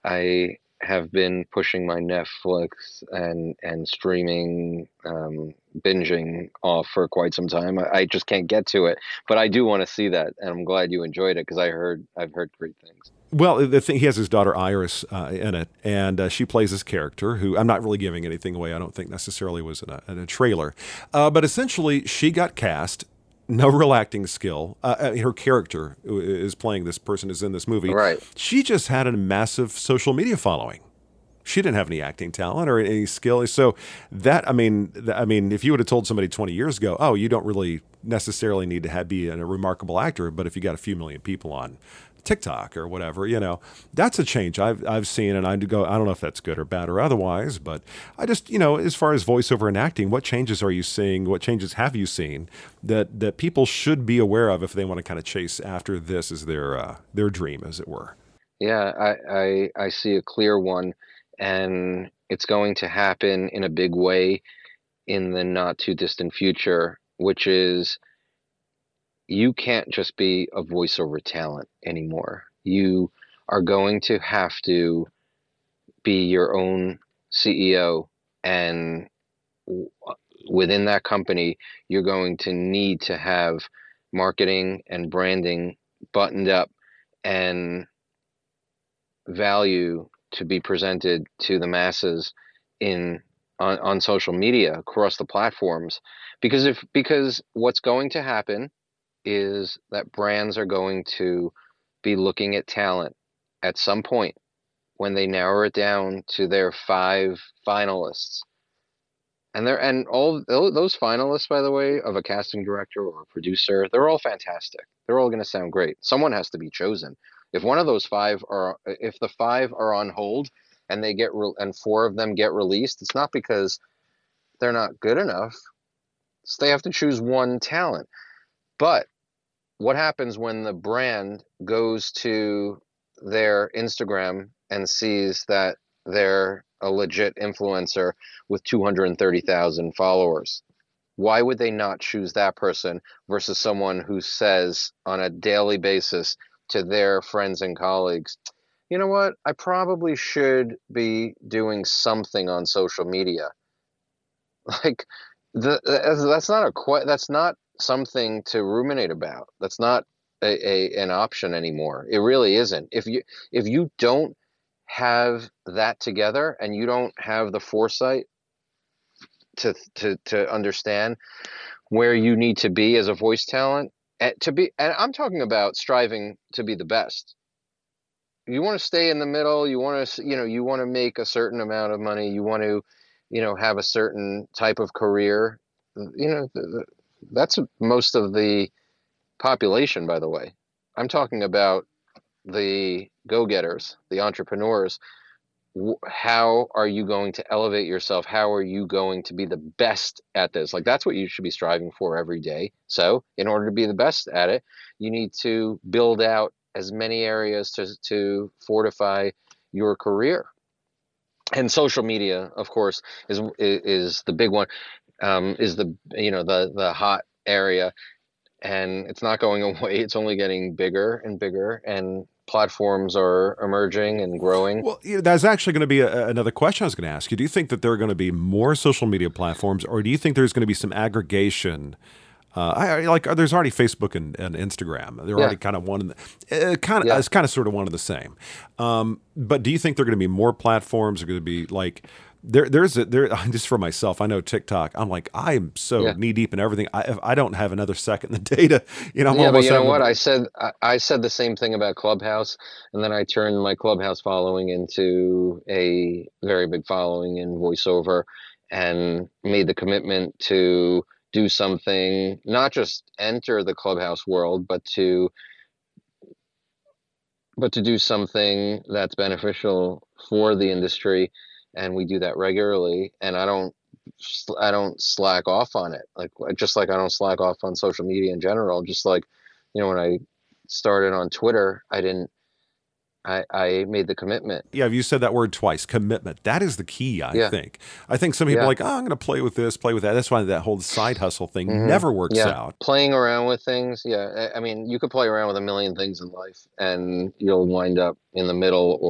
[SPEAKER 1] I have been pushing my Netflix and and streaming, um, binging off for quite some time. I, I just can't get to it, but I do want to see that, and I'm glad you enjoyed it because I heard I've heard great things.
[SPEAKER 4] Well, the thing, he has his daughter Iris uh, in it, and uh, she plays this character who I'm not really giving anything away. I don't think necessarily was in a, in a trailer, uh, but essentially she got cast. No real acting skill. Uh, I mean, her character is playing this person is in this movie.
[SPEAKER 1] Right.
[SPEAKER 4] She just had a massive social media following. She didn't have any acting talent or any skill. So that, I mean, th- I mean, if you would have told somebody twenty years ago, oh, you don't really necessarily need to have, be a remarkable actor, but if you got a few million people on TikTok or whatever, you know, that's a change I've I've seen, and I go, I don't know if that's good or bad or otherwise, but I just, you know, as far as voiceover and acting, what changes are you seeing? What changes have you seen that that people should be aware of if they want to kind of chase after this as their uh, their dream, as it were?
[SPEAKER 1] Yeah, I, I I see a clear one, and it's going to happen in a big way in the not too distant future, which is you can't just be a voiceover talent anymore. You are going to have to be your own C E O, and w- within that company, you're going to need to have marketing and branding buttoned up and value to be presented to the masses in on, on social media across the platforms, because if because what's going to happen is that brands are going to be looking at talent at some point when they narrow it down to their five finalists. And they're and all tho- those finalists, by the way, of a casting director or a producer, they're all fantastic. They're all going to sound great. Someone has to be chosen. If one of those five are, if the five are on hold and they get re- and four of them get released, it's not because they're not good enough. It's they have to choose one talent. But what happens when the brand goes to their Instagram and sees that they're a legit influencer with two hundred thirty thousand followers? Why would they not choose that person versus someone who says on a daily basis to their friends and colleagues, you know what, I probably should be doing something on social media? Like, the, that's not a que- that's not something to ruminate about. That's not a, a an option anymore. It really isn't. If you if you don't have that together and you don't have the foresight to to to understand where you need to be as a voice talent, and to be, and I'm talking about striving to be the best. You want to stay in the middle. You want to, you know, you want to make a certain amount of money. You want to, you know, have a certain type of career. You know, th- th- that's most of the population, by the way. I'm talking about the go-getters, the entrepreneurs. W- How are you going to elevate yourself? How are you going to be the best at this? Like, that's what you should be striving for every day. So, in order to be the best at it, you need to build out as many areas to to fortify your career. And social media, of course, is is the big one. Um, is the you know the the hot area, and it's not going away. It's only getting bigger and bigger, and platforms are emerging and growing.
[SPEAKER 4] Well, you know, that's actually going to be a, another question I was going to ask you. Do you think that there are going to be more social media platforms, or do you think there's going to be some aggregation? Uh, I, I like there's already Facebook and, and Instagram. They're
[SPEAKER 1] Yeah,
[SPEAKER 4] already kind of one in the, uh, kind of
[SPEAKER 1] yeah.
[SPEAKER 4] it's kind of sort of one of the same. Um, but do you think there are going to be more platforms? Are going to be like there? There's a, there just for myself. I know TikTok. I'm like I'm so
[SPEAKER 1] Yeah.
[SPEAKER 4] knee deep in everything. I if I don't have another second in the data, you know, I'm
[SPEAKER 1] Yeah, but
[SPEAKER 4] almost
[SPEAKER 1] you know
[SPEAKER 4] having
[SPEAKER 1] what?
[SPEAKER 4] a-
[SPEAKER 1] I said I, I said the same thing about Clubhouse, and then I turned my Clubhouse following into a very big following in voiceover, and made the commitment to do something, not just enter the Clubhouse world, but to but to do something that's beneficial for the industry, and we do that regularly. And I don't sl- I don't slack off on it. Like, just like I don't slack off on social media in general. Just like, you know, when I started on Twitter, I didn't I I made the commitment.
[SPEAKER 4] Yeah, you said that word twice. Commitment. That is the key, I
[SPEAKER 1] Yeah,
[SPEAKER 4] think. I think some people are
[SPEAKER 1] yeah.
[SPEAKER 4] like, oh, I'm going to play with this, play with that. That's why that whole side hustle thing
[SPEAKER 1] hmm
[SPEAKER 4] never works
[SPEAKER 1] Yeah,
[SPEAKER 4] out.
[SPEAKER 1] playing around with things. Yeah, I I mean, you could play around with a million things in life, and you'll wind up in the middle or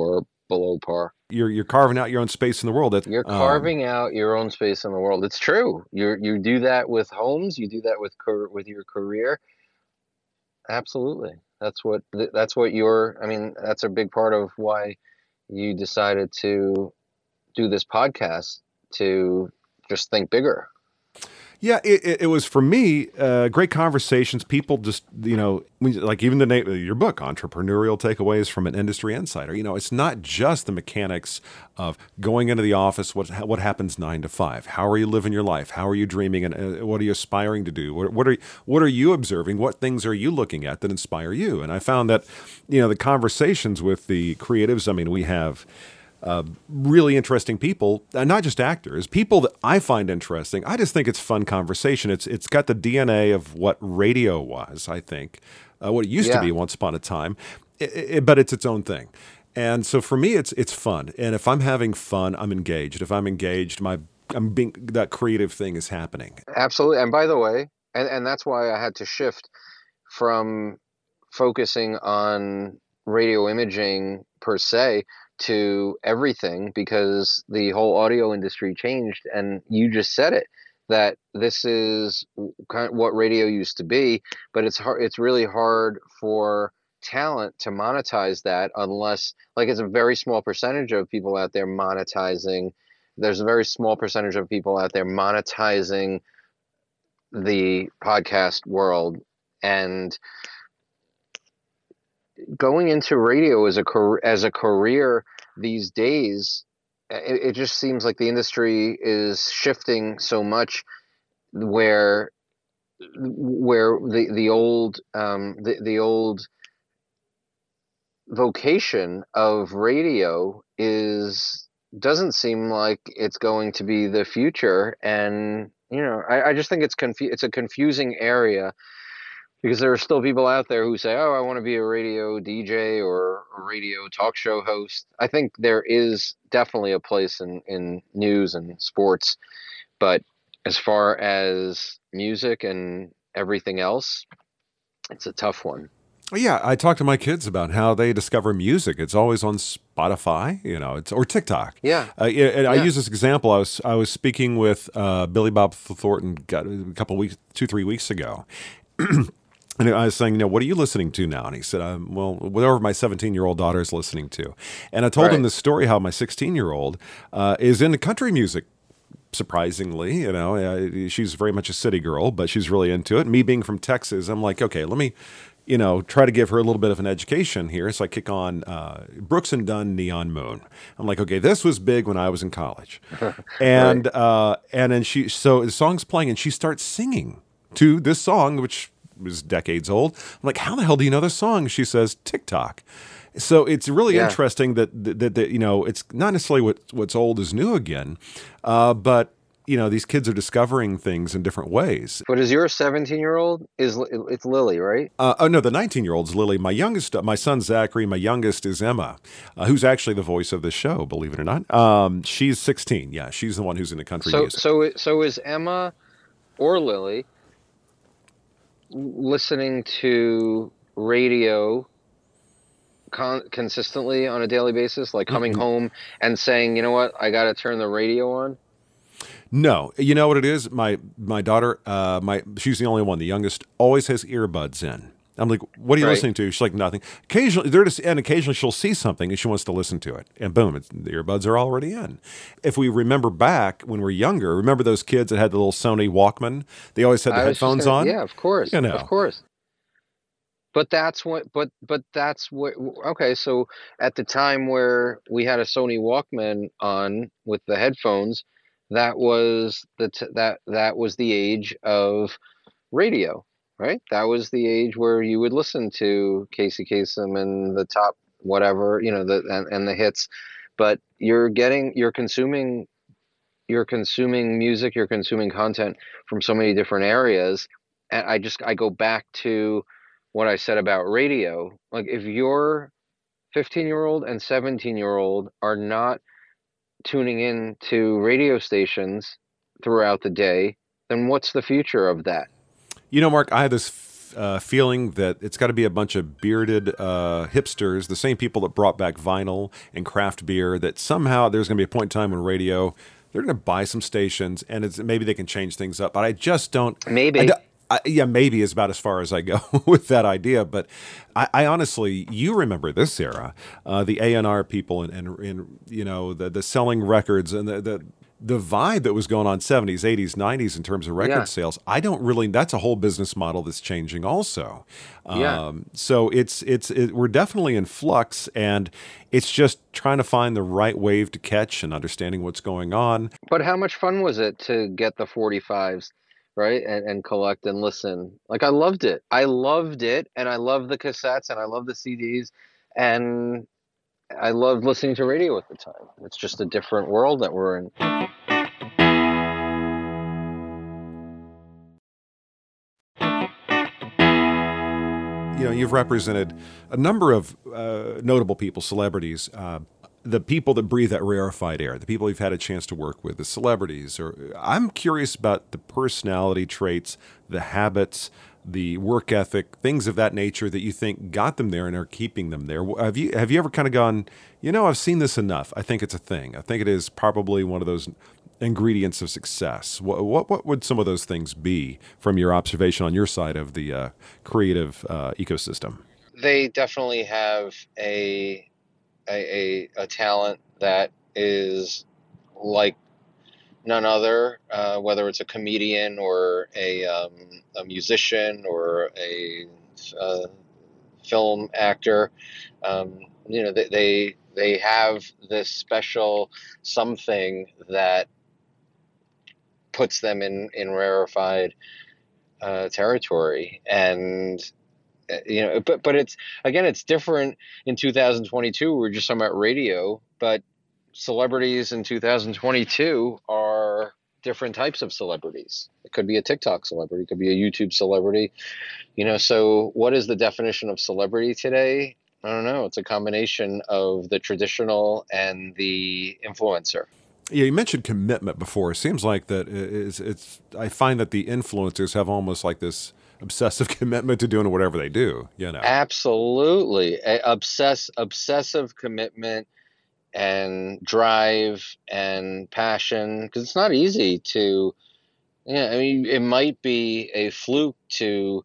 [SPEAKER 1] below par.
[SPEAKER 4] You're you're carving out your own space in the world. That
[SPEAKER 1] You're
[SPEAKER 4] um,
[SPEAKER 1] carving out your own space in the world. It's true. You you do that with homes. You do that with car- with your career. Absolutely. That's what th- that's what you're. I mean, that's a big part of why you decided to do this podcast, to just think bigger.
[SPEAKER 4] Yeah, it, it, it was for me uh, great conversations. People just, you know, like even the name of your book, Entrepreneurial Takeaways from an Industry Insider. You know, it's not just the mechanics of going into the office, what what happens nine to five. How are you living your life? How are you dreaming, and uh, what are you aspiring to do? What, what are what are you observing? What things are you looking at that inspire you? And I found that, you know, the conversations with the creatives. I mean, we have. Uh, really interesting people, uh, not just actors, people that I find interesting. I just think it's fun conversation. It's it's got the D N A of what radio was, I think, uh, what it used
[SPEAKER 1] Yeah.
[SPEAKER 4] to be once upon a time, I I but it's its own thing. And so for me, it's it's fun. And if I'm having fun, I'm engaged. If I'm engaged, my I'm being that creative thing is happening.
[SPEAKER 1] Absolutely. And by the way, and, and that's why I had to shift from focusing on radio imaging per se to everything, because the whole audio industry changed. And you just said it, that this is kind of what radio used to be, but it's hard, it's really hard for talent to monetize that, unless, like, it's a very small percentage of people out there monetizing. There's a very small percentage of people out there monetizing the podcast world, and going into radio as a car- as a career these days, it, it just seems like the industry is shifting so much, where where the the old um, the the old vocation of radio is doesn't seem like it's going to be the future. And you know, I, I just think it's confu- it's a confusing area, because there are still people out there who say, "Oh, I want to be a radio D J or a radio talk show host." I think there is definitely a place in, in news and sports, but as far as music and everything else, it's a tough one.
[SPEAKER 4] Yeah, I talk to my kids about how they discover music. It's always on Spotify, you know, it's or TikTok.
[SPEAKER 1] Yeah,
[SPEAKER 4] Uh, yeah, and I
[SPEAKER 1] yeah.
[SPEAKER 4] use this example. I was I was speaking with uh, Billy Bob Thornton got a couple weeks, two three weeks ago, and I was saying, you know, what are you listening to now? And he said, um, well, whatever my seventeen-year-old daughter is listening to. And I told him
[SPEAKER 1] Right.
[SPEAKER 4] this story how my sixteen-year-old uh, is into country music. Surprisingly, you know, uh, she's very much a city girl, but she's really into it. Me being from Texas, I'm like, okay, let me, you know, try to give her a little bit of an education here. So I kick on uh, Brooks and Dunn, Neon Moon. I'm like, okay, this was big when I was in college, and uh, and then she, so the song's playing, and she starts singing to this song, which was decades old. I'm like, how the hell do you know this song? She says TikTok. So it's really
[SPEAKER 1] Yeah.
[SPEAKER 4] interesting that, that that you know, it's not necessarily what what's old is new again, uh, but you know, these kids are discovering things in different ways.
[SPEAKER 1] But is your seventeen year old is it's Lily, right?
[SPEAKER 4] Uh, oh no, the nineteen-year-old's Lily. My youngest, my son Zachary. My youngest is Emma, uh, who's actually the voice of the show. Believe it or not, um, she's sixteen. Yeah, she's the one who's into country
[SPEAKER 1] So
[SPEAKER 4] music.
[SPEAKER 1] so so is Emma or Lily listening to radio con- consistently on a daily basis, like coming
[SPEAKER 4] Mm-mm.
[SPEAKER 1] home and saying, you know what, I got to turn the radio on?
[SPEAKER 4] No, you know what it is. My my daughter, uh, my she's the only one. The youngest always has earbuds in. I'm like, what are you
[SPEAKER 1] Right.
[SPEAKER 4] listening to? She's like, nothing. Occasionally, they're just, and occasionally she'll see something and she wants to listen to it, and boom, it's, the earbuds are already in. If we remember back when we're younger, remember those kids that had the little Sony Walkman? They always had the
[SPEAKER 1] I was just
[SPEAKER 4] headphones
[SPEAKER 1] gonna-
[SPEAKER 4] on.
[SPEAKER 1] Yeah, of course,
[SPEAKER 4] You know.
[SPEAKER 1] of course. But that's what. But but that's what. Okay, so at the time where we had a Sony Walkman on with the headphones, that was the t- that that was the age of radio, right? That was the age where you would listen to Casey Kasem and the top whatever, you know, the and, and the hits. But you're getting you're consuming you're consuming music, you're consuming content from so many different areas. And I just I go back to what I said about radio. Like, if your fifteen year old and seventeen year old are not tuning in to radio stations throughout the day, then what's the future of that?
[SPEAKER 4] You know, Mark, I have this uh, feeling that it's got to be a bunch of bearded uh, hipsters, the same people that brought back vinyl and craft beer, that somehow there's going to be a point in time when radio, they're going to buy some stations and it's, maybe they can change things up. But I just don't.
[SPEAKER 1] Maybe.
[SPEAKER 4] I, I, yeah, maybe is about as far as I go with that idea. But I, I honestly, you remember this era, uh, the A and R people and, and, and you know, the, the selling records and the, the the vibe that was going on seventies, eighties, nineties in terms of record
[SPEAKER 1] Yeah.
[SPEAKER 4] sales. I don't really, that's a whole business model that's changing also.
[SPEAKER 1] Yeah.
[SPEAKER 4] Um, so it's, it's, it, we're definitely in flux, and it's just trying to find the right wave to catch and understanding what's going on.
[SPEAKER 1] But how much fun was it to get the forty-fives, right? And, and collect and listen. Like, I loved it. I loved it. And I loved the cassettes and I loved the C Ds. And I loved listening to radio at the time. It's just a different world that we're in.
[SPEAKER 4] You know, you've represented a number of uh, notable people, celebrities, uh, the people that breathe that rarefied air, the people you've had a chance to work with, the celebrities. Or I'm curious about the personality traits, the habits, the work ethic, things of that nature that you think got them there and are keeping them there. Have you have you ever kind of gone, you know, I've seen this enough. I think it's a thing. I think it is probably one of those ingredients of success. What what, what would some of those things be from your observation on your side of the uh, creative uh, ecosystem?
[SPEAKER 1] They definitely have a, a, a, a talent that is like none other, uh, whether it's a comedian or a, um, a musician or a uh, film actor. Um, you know, they, they they have this special something that puts them in in rarefied uh, territory. And uh, you know, but but it's again, it's different in two thousand twenty-two. We're just talking about radio, but celebrities in two thousand twenty-two are different types of celebrities. It could be a TikTok celebrity, it could be a YouTube celebrity. You know, so what is the definition of celebrity today? I don't know. It's a combination of the traditional and the influencer.
[SPEAKER 4] Yeah, you mentioned commitment before. It seems like that it's, it's I find that the influencers have almost like this obsessive commitment to doing whatever they do, you know.
[SPEAKER 1] Absolutely. A obsess obsessive commitment and drive and passion, because it's not easy to, yeah, I mean, it might be a fluke to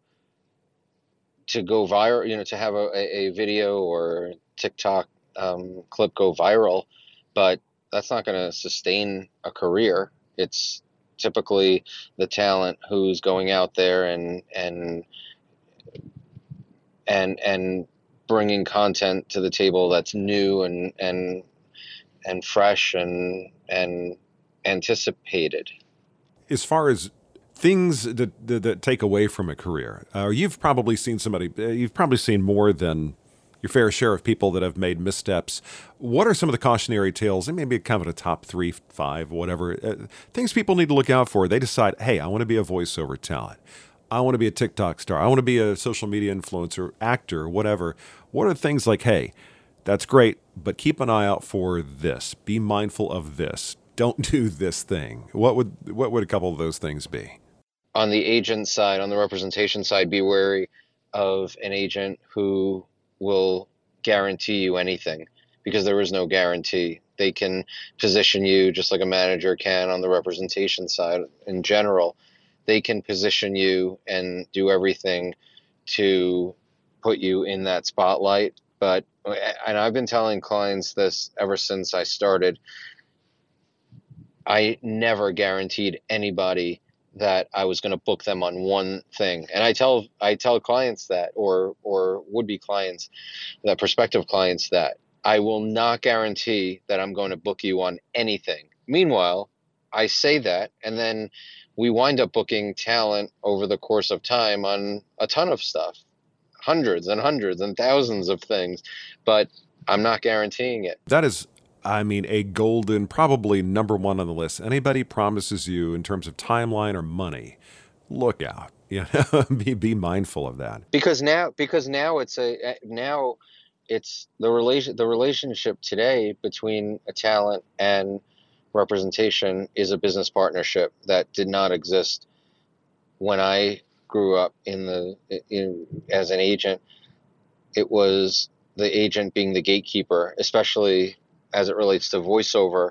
[SPEAKER 1] to go viral, you know, to have a, a video or TikTok um, clip go viral, but that's not going to sustain a career. It's typically the talent who's going out there and and and and bringing content to the table that's new and and and fresh and and anticipated.
[SPEAKER 4] As far as things that, that, that take away from a career, uh, you've probably seen somebody, uh, you've probably seen more than your fair share of people that have made missteps. What are some of the cautionary tales, and maybe kind of a top three, five, whatever, uh, things people need to look out for? They decide, hey, I want to be a voiceover talent. I want to be a TikTok star. I want to be a social media influencer, actor, whatever. What are things like, hey, that's great, but keep an eye out for this. Be mindful of this. Don't do this thing. What would what would a couple of those things be?
[SPEAKER 1] On the agent side, on the representation side, be wary of an agent who will guarantee you anything, because there is no guarantee. They can position you just like a manager can on the representation side in general. They can position you and do everything to put you in that spotlight. But, and I've been telling clients this ever since I started, I never guaranteed anybody that I was going to book them on one thing. And I tell I tell clients that, or or would-be clients, that prospective clients, that I will not guarantee that I'm going to book you on anything. Meanwhile, I say that, and then we wind up booking talent over the course of time on a ton of stuff, hundreds and hundreds and thousands of things, but I'm not guaranteeing it.
[SPEAKER 4] That is, I mean, a golden, probably number one on the list. Anybody promises you in terms of timeline or money, look out. You know, be be mindful of that.
[SPEAKER 1] Because now, because now it's a now it's the relation the relationship today between a talent and representation is a business partnership that did not exist when I grew up in the in as an agent, it was the agent being the gatekeeper, especially as it relates to voiceover.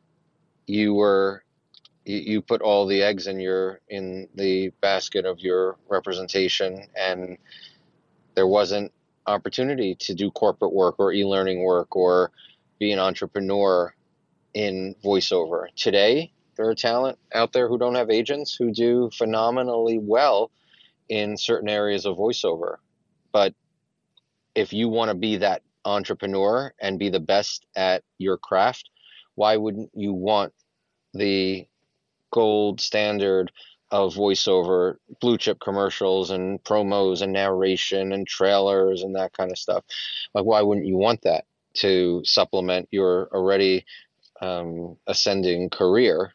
[SPEAKER 1] You were you, you put all the eggs in your in the basket of your representation, and there wasn't opportunity to do corporate work or e-learning work or be an entrepreneur in voiceover. Today, there are talent out there who don't have agents who do phenomenally well in certain areas of voiceover. But if you want to be that entrepreneur and be the best at your craft, why wouldn't you want the gold standard of voiceover, blue chip commercials and promos and narration and trailers and that kind of stuff? Like, why wouldn't you want that to supplement your already um, ascending career?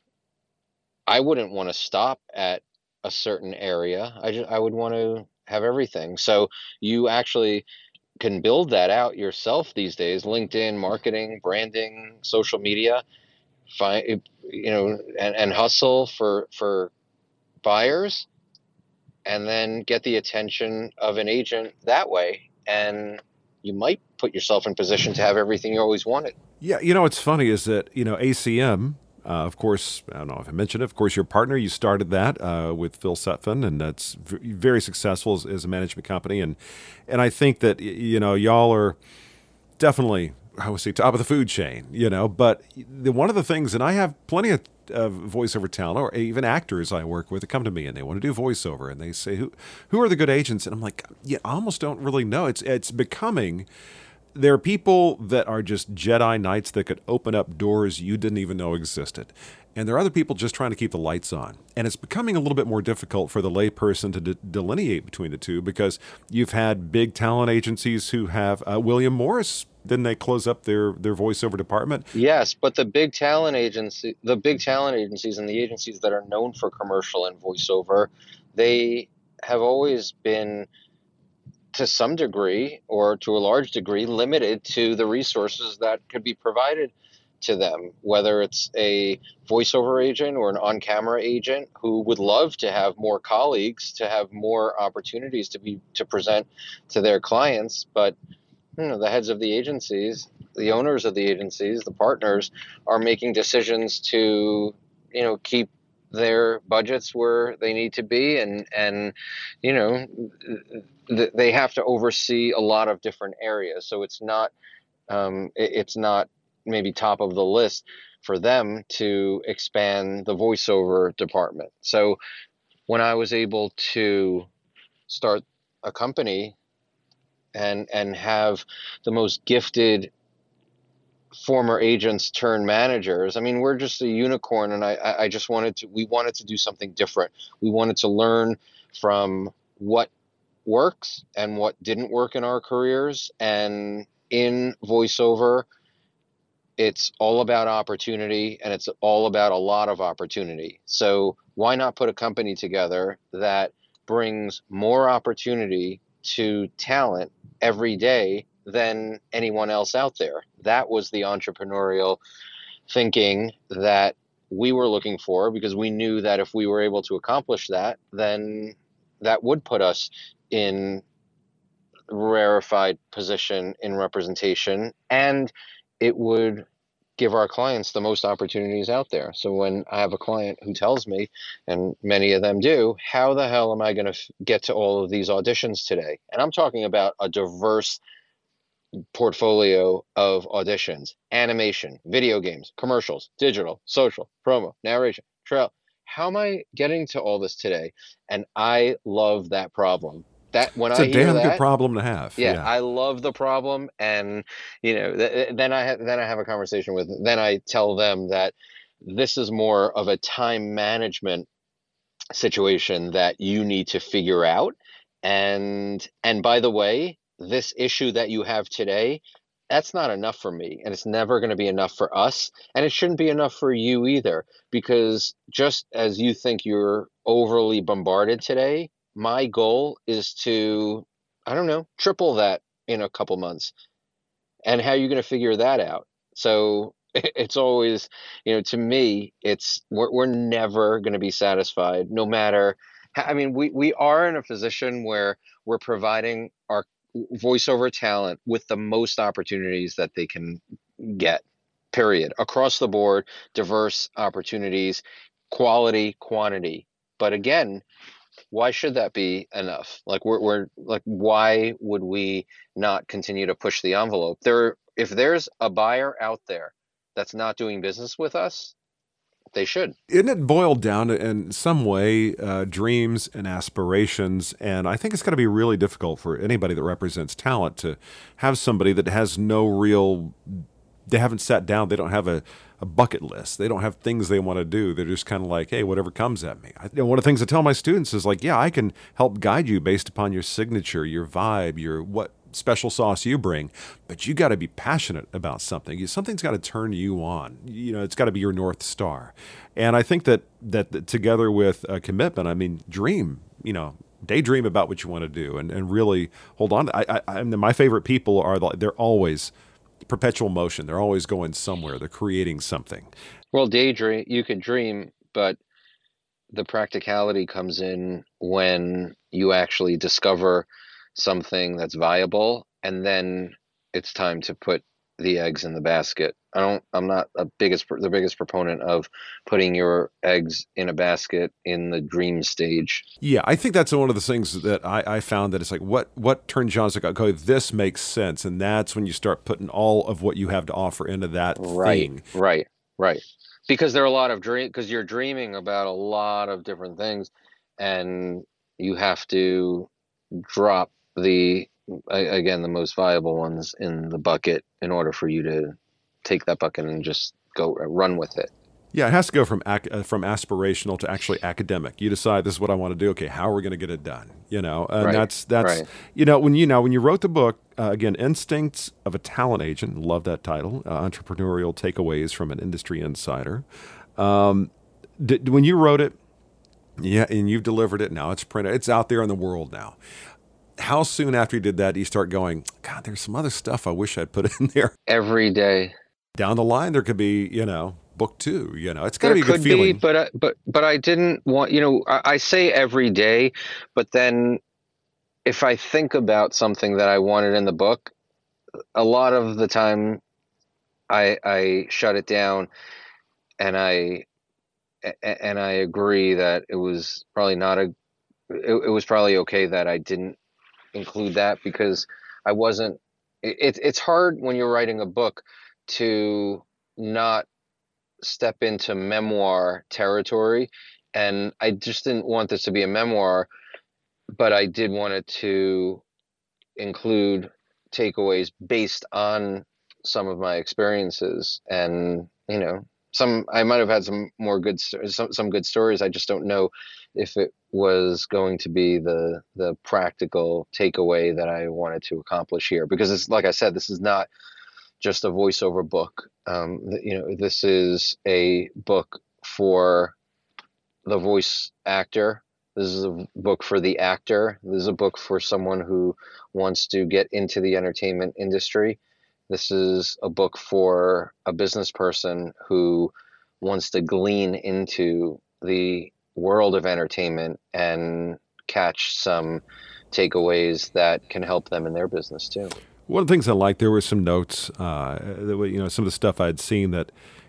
[SPEAKER 1] I wouldn't want to stop at a certain area. I just, I would want to have everything. So you actually can build that out yourself these days. LinkedIn, marketing, branding, social media, find, you know, and, and hustle for, for buyers, and then get the attention of an agent that way. And you might put yourself in position to have everything you always wanted.
[SPEAKER 4] Yeah, you know what's funny is that, you know, A C M, uh, of course, I don't know if I mentioned it, of course, your partner, you started that uh, with Phil Sutphin, and that's v- very successful as, as a management company. And and I think that, you know, y'all are definitely, I would say, top of the food chain, you know, but the, one of the things, and I have plenty of uh, voiceover talent, or even actors I work with that come to me and they want to do voiceover, and they say, who who are the good agents? And I'm like, yeah, I almost don't really know. It's It's becoming... There are people that are just Jedi Knights that could open up doors you didn't even know existed. And there are other people just trying to keep the lights on. And it's becoming a little bit more difficult for the layperson to de- delineate between the two, because you've had big talent agencies who have, uh, William Morris, didn't they close up their, their voiceover department?
[SPEAKER 1] Yes, but the big talent agency, the big talent agencies and the agencies that are known for commercial and voiceover, they have always been, to some degree or to a large degree, limited to the resources that could be provided to them, whether it's a voiceover agent or an on-camera agent who would love to have more colleagues, to have more opportunities to be to present to their clients. But you know, the heads of the agencies, the owners of the agencies, the partners are making decisions to, you know, keep their budgets where they need to be, and and you know, th- they have to oversee a lot of different areas. So it's not um, it, it's not maybe top of the list for them to expand the voiceover department. So when I was able to start a company and and have the most gifted former agents turn managers. I mean, we're just a unicorn, and I, I just wanted to, we wanted to do something different. We wanted to learn from what works and what didn't work in our careers. And in voiceover, it's all about opportunity, and it's all about a lot of opportunity. So why not put a company together that brings more opportunity to talent every day than anyone else out there? That was the entrepreneurial thinking that we were looking for, because we knew that if we were able to accomplish that, then that would put us in rarefied position in representation, and it would give our clients the most opportunities out there. So when I have a client who tells me, and many of them do, how the hell am I going to f- get to all of these auditions today? And I'm talking about a diverse portfolio of auditions: animation, video games, commercials, digital, social, promo, narration, trail. How am I getting to all this today? And I love that problem. That when
[SPEAKER 4] It's
[SPEAKER 1] I
[SPEAKER 4] a
[SPEAKER 1] hear
[SPEAKER 4] damn good
[SPEAKER 1] that,
[SPEAKER 4] problem to have.
[SPEAKER 1] yeah,
[SPEAKER 4] Yeah.
[SPEAKER 1] I love the problem. And you know, th- then I ha- then I have a conversation with. Then I tell them that this is more of a time management situation that you need to figure out. And and by the way, this issue that you have today, that's not enough for me, and it's never going to be enough for us, and it shouldn't be enough for you either, because just as you think you're overly bombarded today, my goal is to, I don't know, triple that in a couple months. And how are you going to figure that out? So it's always, you know, to me, it's we're, we're never going to be satisfied, no matter I mean, we, we are in a position where we're providing our voiceover talent with the most opportunities that they can get, period. Across the board, diverse opportunities, quality, quantity. But again, why should that be enough? Like we're, we're like, why would we not continue to push the envelope? There, if there's a buyer out there that's not doing business with us, they should.
[SPEAKER 4] Isn't it boiled down to, in some way, uh, dreams and aspirations? And I think it's going to be really difficult for anybody that represents talent to have somebody that has no real, they haven't sat down, they don't have a, a bucket list. They don't have things they want to do. They're just kind of like, hey, whatever comes at me. I, you know, one of the things I tell my students is like, yeah, I can help guide you based upon your signature, your vibe, your what special sauce you bring, but you got to be passionate about something. You, something's got to turn you on. You know, it's got to be your North Star. And I think that, that, that together with a commitment, I mean, dream, you know, daydream about what you want to do and, and really hold on. I, I, I mean, my favorite people are, they're always perpetual motion. They're always going somewhere. They're creating something.
[SPEAKER 1] Well, daydream, you can dream, but the practicality comes in when you actually discover something that's viable, and then it's time to put the eggs in the basket. I don't, I'm not a biggest, the biggest proponent of putting your eggs in a basket in the dream stage.
[SPEAKER 4] Yeah, I think that's one of the things that I, I found that it's like, what, what turns you on? It's like, okay, this makes sense. And that's when you start putting all of what you have to offer into that
[SPEAKER 1] right,
[SPEAKER 4] thing.
[SPEAKER 1] Right, right. Because there are a lot of dream, because you're dreaming about a lot of different things, and you have to drop the, again, the most viable ones in the bucket in order for you to take that bucket and just go run with it.
[SPEAKER 4] Yeah, it has to go from ac- uh, from aspirational to actually academic. You decide this is what I want to do. Okay, how are we going to get it done? You know, and
[SPEAKER 1] right.
[SPEAKER 4] that's that's
[SPEAKER 1] right.
[SPEAKER 4] you know when you know when you wrote the book uh, again, Instincts of a Talent Agent. Love that title. Uh, entrepreneurial takeaways from an industry insider. Um, did, when you wrote it, yeah, and you've delivered it now. It's printed. It's out there in the world now. How soon after you did that, do you start going, God, there's some other stuff I wish I'd put in there?
[SPEAKER 1] Every day.
[SPEAKER 4] Down the line, there could be, you know, book two. You know, it's got to be a good
[SPEAKER 1] could
[SPEAKER 4] feeling.
[SPEAKER 1] Be, but I, but but I didn't want, you know, I, I say every day, but then if I think about something that I wanted in the book, a lot of the time I I shut it down, and I and I agree that it was probably not a, it, it was probably okay that I didn't include that, because I wasn't, it, it's hard when you're writing a book to not step into memoir territory, and I just didn't want this to be a memoir, but I did want it to include takeaways based on some of my experiences. And you know, some I might have had some more good some some good stories. I just don't know if it was going to be the the practical takeaway that I wanted to accomplish here, because it's like I said, this is not just a voiceover book. Um, you know, this is a book for the voice actor. This is a book for the actor. This is a book for someone who wants to get into the entertainment industry. This is a book for a business person who wants to glean into the world of entertainment and catch some takeaways that can help them in their business too.
[SPEAKER 4] One of the things I liked, there were some notes, uh, that, you know, some of the stuff I'd seen, that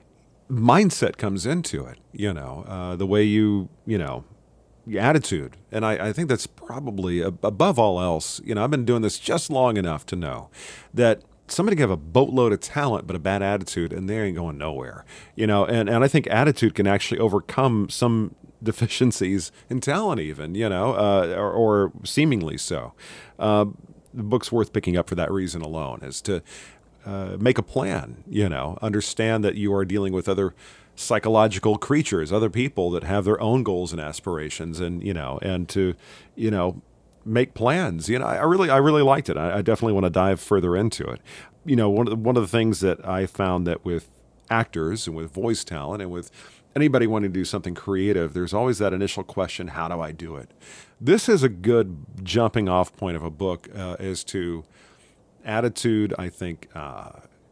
[SPEAKER 4] mindset comes into it, you know, uh, the way you, you know, your attitude. And I, I think that's probably, above all else, you know, I've been doing this just long enough to know that somebody can have a boatload of talent but a bad attitude, and they ain't going nowhere, you know, and, and I think attitude can actually overcome some deficiencies in talent even, you know, uh, or, or seemingly so. Uh, the book's worth picking up for that reason alone, is to uh, make a plan, you know, understand that you are dealing with other psychological creatures, other people that have their own goals and aspirations, and, you know, and to, you know, make plans. You know, I really, I really liked it. I, I definitely want to dive further into it. You know, one of the, one of the things that I found that with actors and with voice talent and with anybody wanting to do something creative, there's always that initial question, how do I do it? This is a good jumping off point of a book uh, as to attitude, I think, uh,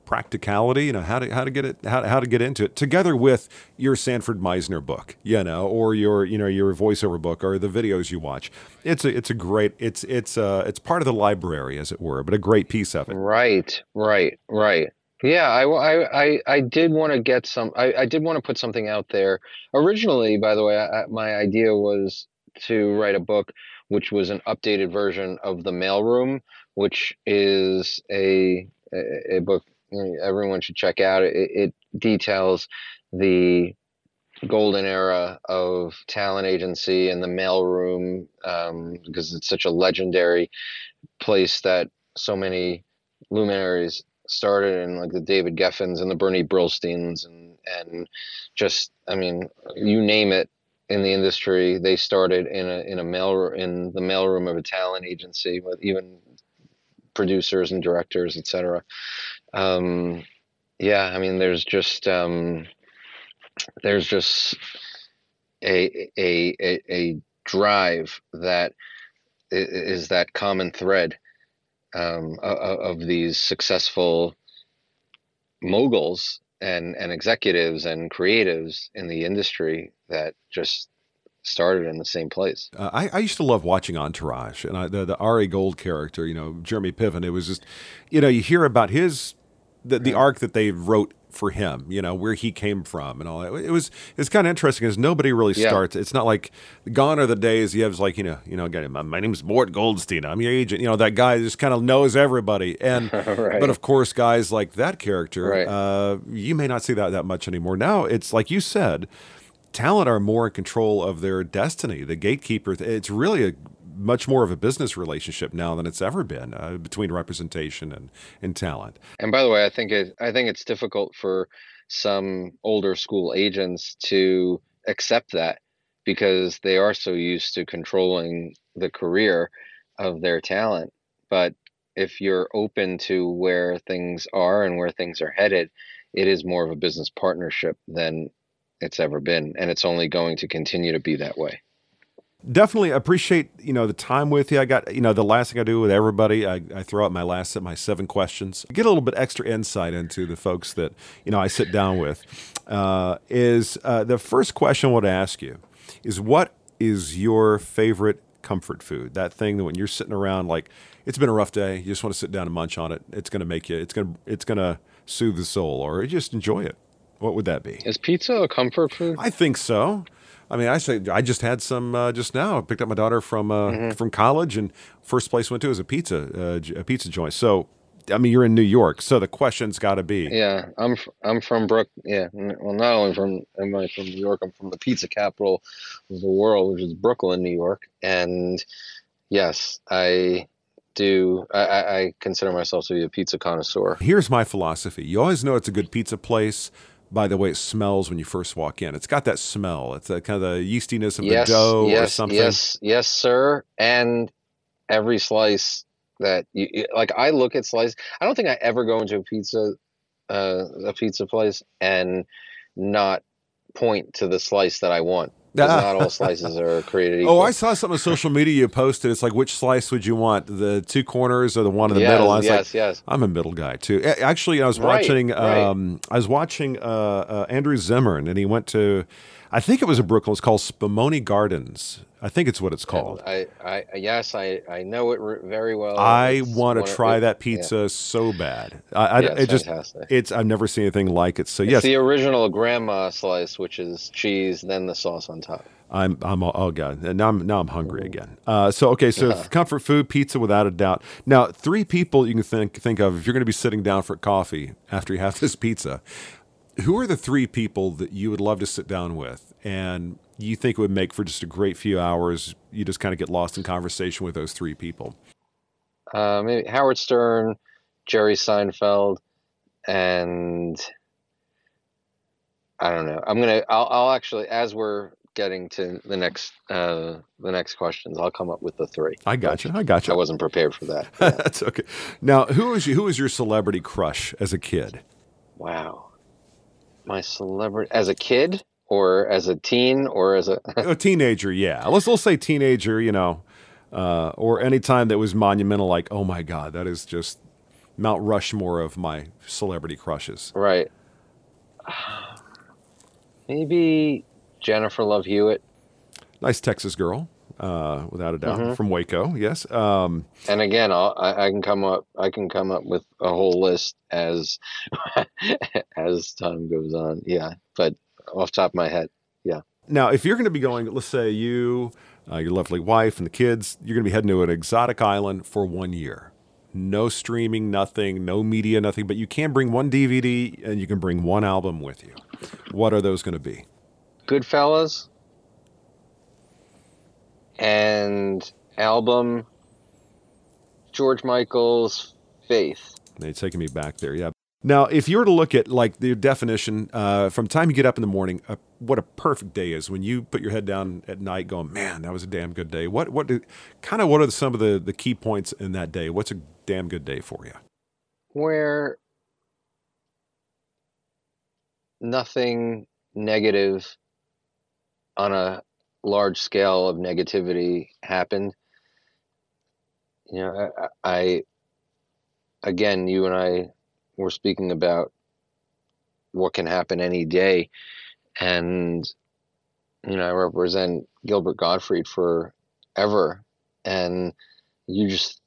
[SPEAKER 4] practicality, you know, how to how to get it how, how to get into it, together with your Sanford Meisner book, you know, or your you know your voiceover book or the videos you watch. It's a it's a great it's it's uh it's part of the library, as it were, but a great piece of it.
[SPEAKER 1] Right, right, right. Yeah, I, I, I, I did want to get some, I, I did want to put something out there. Originally, by the way, I, my idea was to write a book which was an updated version of The Mailroom, which is a, a, a book everyone should check out. It, it details the golden era of talent agency and the mailroom, um, because it's such a legendary place that so many luminaries started in, like the David Geffens and the Bernie Brillsteins and and just, I mean, you name it in the industry, they started in a in a mail in the mailroom of a talent agency, with even producers and directors, et cetera. Um, yeah, I mean, there's just um, there's just a a a, a drive that is that common thread um, of, of these successful moguls and, and executives and creatives in the industry that just started in the same place.
[SPEAKER 4] Uh, I, I used to love watching Entourage, and I, the the Ari Gold character, you know, Jeremy Piven. It was just, you know, you hear about his the, the arc that they wrote for him, you know, where he came from and all that. It was it's kind of interesting because nobody really
[SPEAKER 1] Yeah.
[SPEAKER 4] starts. It's not like gone are the days you have like, you know, you know, again, my, my name's Mort Goldstein. I'm your agent. You know, that guy just kind of knows everybody. And
[SPEAKER 1] Right.
[SPEAKER 4] but of course, guys like that character,
[SPEAKER 1] Right.
[SPEAKER 4] uh, you may not see that that much anymore. Now it's like you said, talent are more in control of their destiny. The gatekeeper. It's really a much more of a business relationship now than it's ever been uh, between representation and, and talent.
[SPEAKER 1] And by the way, I think it I think it's difficult for some older school agents to accept that because they are so used to controlling the career of their talent. But if you're open to where things are and where things are headed, it is more of a business partnership than it's ever been, and it's only going to continue to be that way.
[SPEAKER 4] Definitely appreciate, you know, the time with you. I got, you know, the last thing I do with everybody, I, I throw out my last, my seven questions. Get a little bit extra insight into the folks that, you know, I sit down with. Uh, is uh, the first question I want to ask you is, what is your favorite comfort food? That thing that when you're sitting around, like, it's been a rough day, you just want to sit down and munch on it. It's going to make you, it's going to, it's going to soothe the soul, or just enjoy it. What would that be?
[SPEAKER 1] Is pizza a comfort food?
[SPEAKER 4] I think so. I mean, I say I just had some uh, just now. I picked up my daughter from uh, mm-hmm. from college, and first place went to is a pizza uh, a pizza joint. So, I mean, you're in New York, so the question's got to be.
[SPEAKER 1] Yeah, I'm I'm from Brook. Yeah, well, not only from am I from New York, I'm from the pizza capital of the world, which is Brooklyn, New York. And yes, I do. I, I consider myself to be a pizza connoisseur.
[SPEAKER 4] Here's my philosophy: you always know it's a good pizza place by the way it smells when you first walk in. It's got that smell. It's a, kind of the yeastiness of
[SPEAKER 1] yes,
[SPEAKER 4] the dough
[SPEAKER 1] yes,
[SPEAKER 4] or something.
[SPEAKER 1] Yes, yes, sir. And every slice that you like, I look at slice. I don't think I ever go into a pizza, uh, a pizza place and not point to the slice that I want. Because not all slices are created equal.
[SPEAKER 4] Oh, I saw something on social media you posted. It's like, which slice would you want? The two corners or the one in the
[SPEAKER 1] yes,
[SPEAKER 4] middle? I was
[SPEAKER 1] yes,
[SPEAKER 4] like,
[SPEAKER 1] yes.
[SPEAKER 4] I'm a middle guy too. Actually, I was
[SPEAKER 1] right,
[SPEAKER 4] watching.
[SPEAKER 1] Right.
[SPEAKER 4] Um, I was watching uh, uh, Andrew Zimmern, and he went to, I think it was in Brooklyn. It's called Spumoni Gardens. I think it's what it's called.
[SPEAKER 1] I, I, yes, I, I know it very well.
[SPEAKER 4] I want to try
[SPEAKER 1] it,
[SPEAKER 4] that pizza
[SPEAKER 1] yeah.
[SPEAKER 4] so bad. I, I,
[SPEAKER 1] yeah, it's
[SPEAKER 4] it just,
[SPEAKER 1] fantastic.
[SPEAKER 4] It's I've never seen anything like it. So
[SPEAKER 1] it's
[SPEAKER 4] yes,
[SPEAKER 1] the original grandma slice, which is cheese, then the sauce on top.
[SPEAKER 4] I'm I'm oh god, and now I'm now I'm hungry again. Uh, so okay, so
[SPEAKER 1] Yeah.
[SPEAKER 4] comfort food, pizza, without a doubt. Now, three people you can think think of if you're going to be sitting down for coffee after you have this pizza. Who are the three people that you would love to sit down with, and you think it would make for just a great few hours? You just kind of get lost in conversation with those three people.
[SPEAKER 1] Uh, maybe Howard Stern, Jerry Seinfeld, and I don't know. I'm gonna. I'll, I'll actually, as we're getting to the next uh, the next questions, I'll come up with the three.
[SPEAKER 4] I got you. I got you.
[SPEAKER 1] I wasn't prepared for that. Yeah.
[SPEAKER 4] That's okay. Now, who was you, who was your celebrity crush as a kid?
[SPEAKER 1] Wow, my celebrity as a kid, or as a teen, or as a
[SPEAKER 4] A teenager, yeah. Let's let's say teenager, you know, uh, or any time that was monumental, like, oh my God, that is just Mount Rushmore of my celebrity crushes.
[SPEAKER 1] Right. Maybe Jennifer Love Hewitt.
[SPEAKER 4] Nice Texas girl, uh, without a doubt,
[SPEAKER 1] Mm-hmm.
[SPEAKER 4] from Waco. Yes. Um,
[SPEAKER 1] And again, I'll, I, I can come up. I can come up with a whole list as as time goes on. Yeah, but off the top of my head, yeah.
[SPEAKER 4] Now, if you're going to be going, let's say you, uh, your lovely wife, and the kids, you're going to be heading to an exotic island for one year. No streaming, nothing, no media, nothing, but you can bring one D V D and you can bring one album with you. What are those going to be?
[SPEAKER 1] Goodfellas and album George Michael's Faith.
[SPEAKER 4] They're taking me back there, yeah. Now, if you were to look at like the definition uh, from the time you get up in the morning, uh, what a perfect day is when you put your head down at night, going, "Man, that was a damn good day." What, what, do, kind of, what are some of the, the key points in that day? What's a damn good day for you?
[SPEAKER 1] Where nothing negative on a large scale of negativity happened. You know, I, I again, you and I were speaking about what can happen any day, and you know, I represent Gilbert Gottfried forever, and you just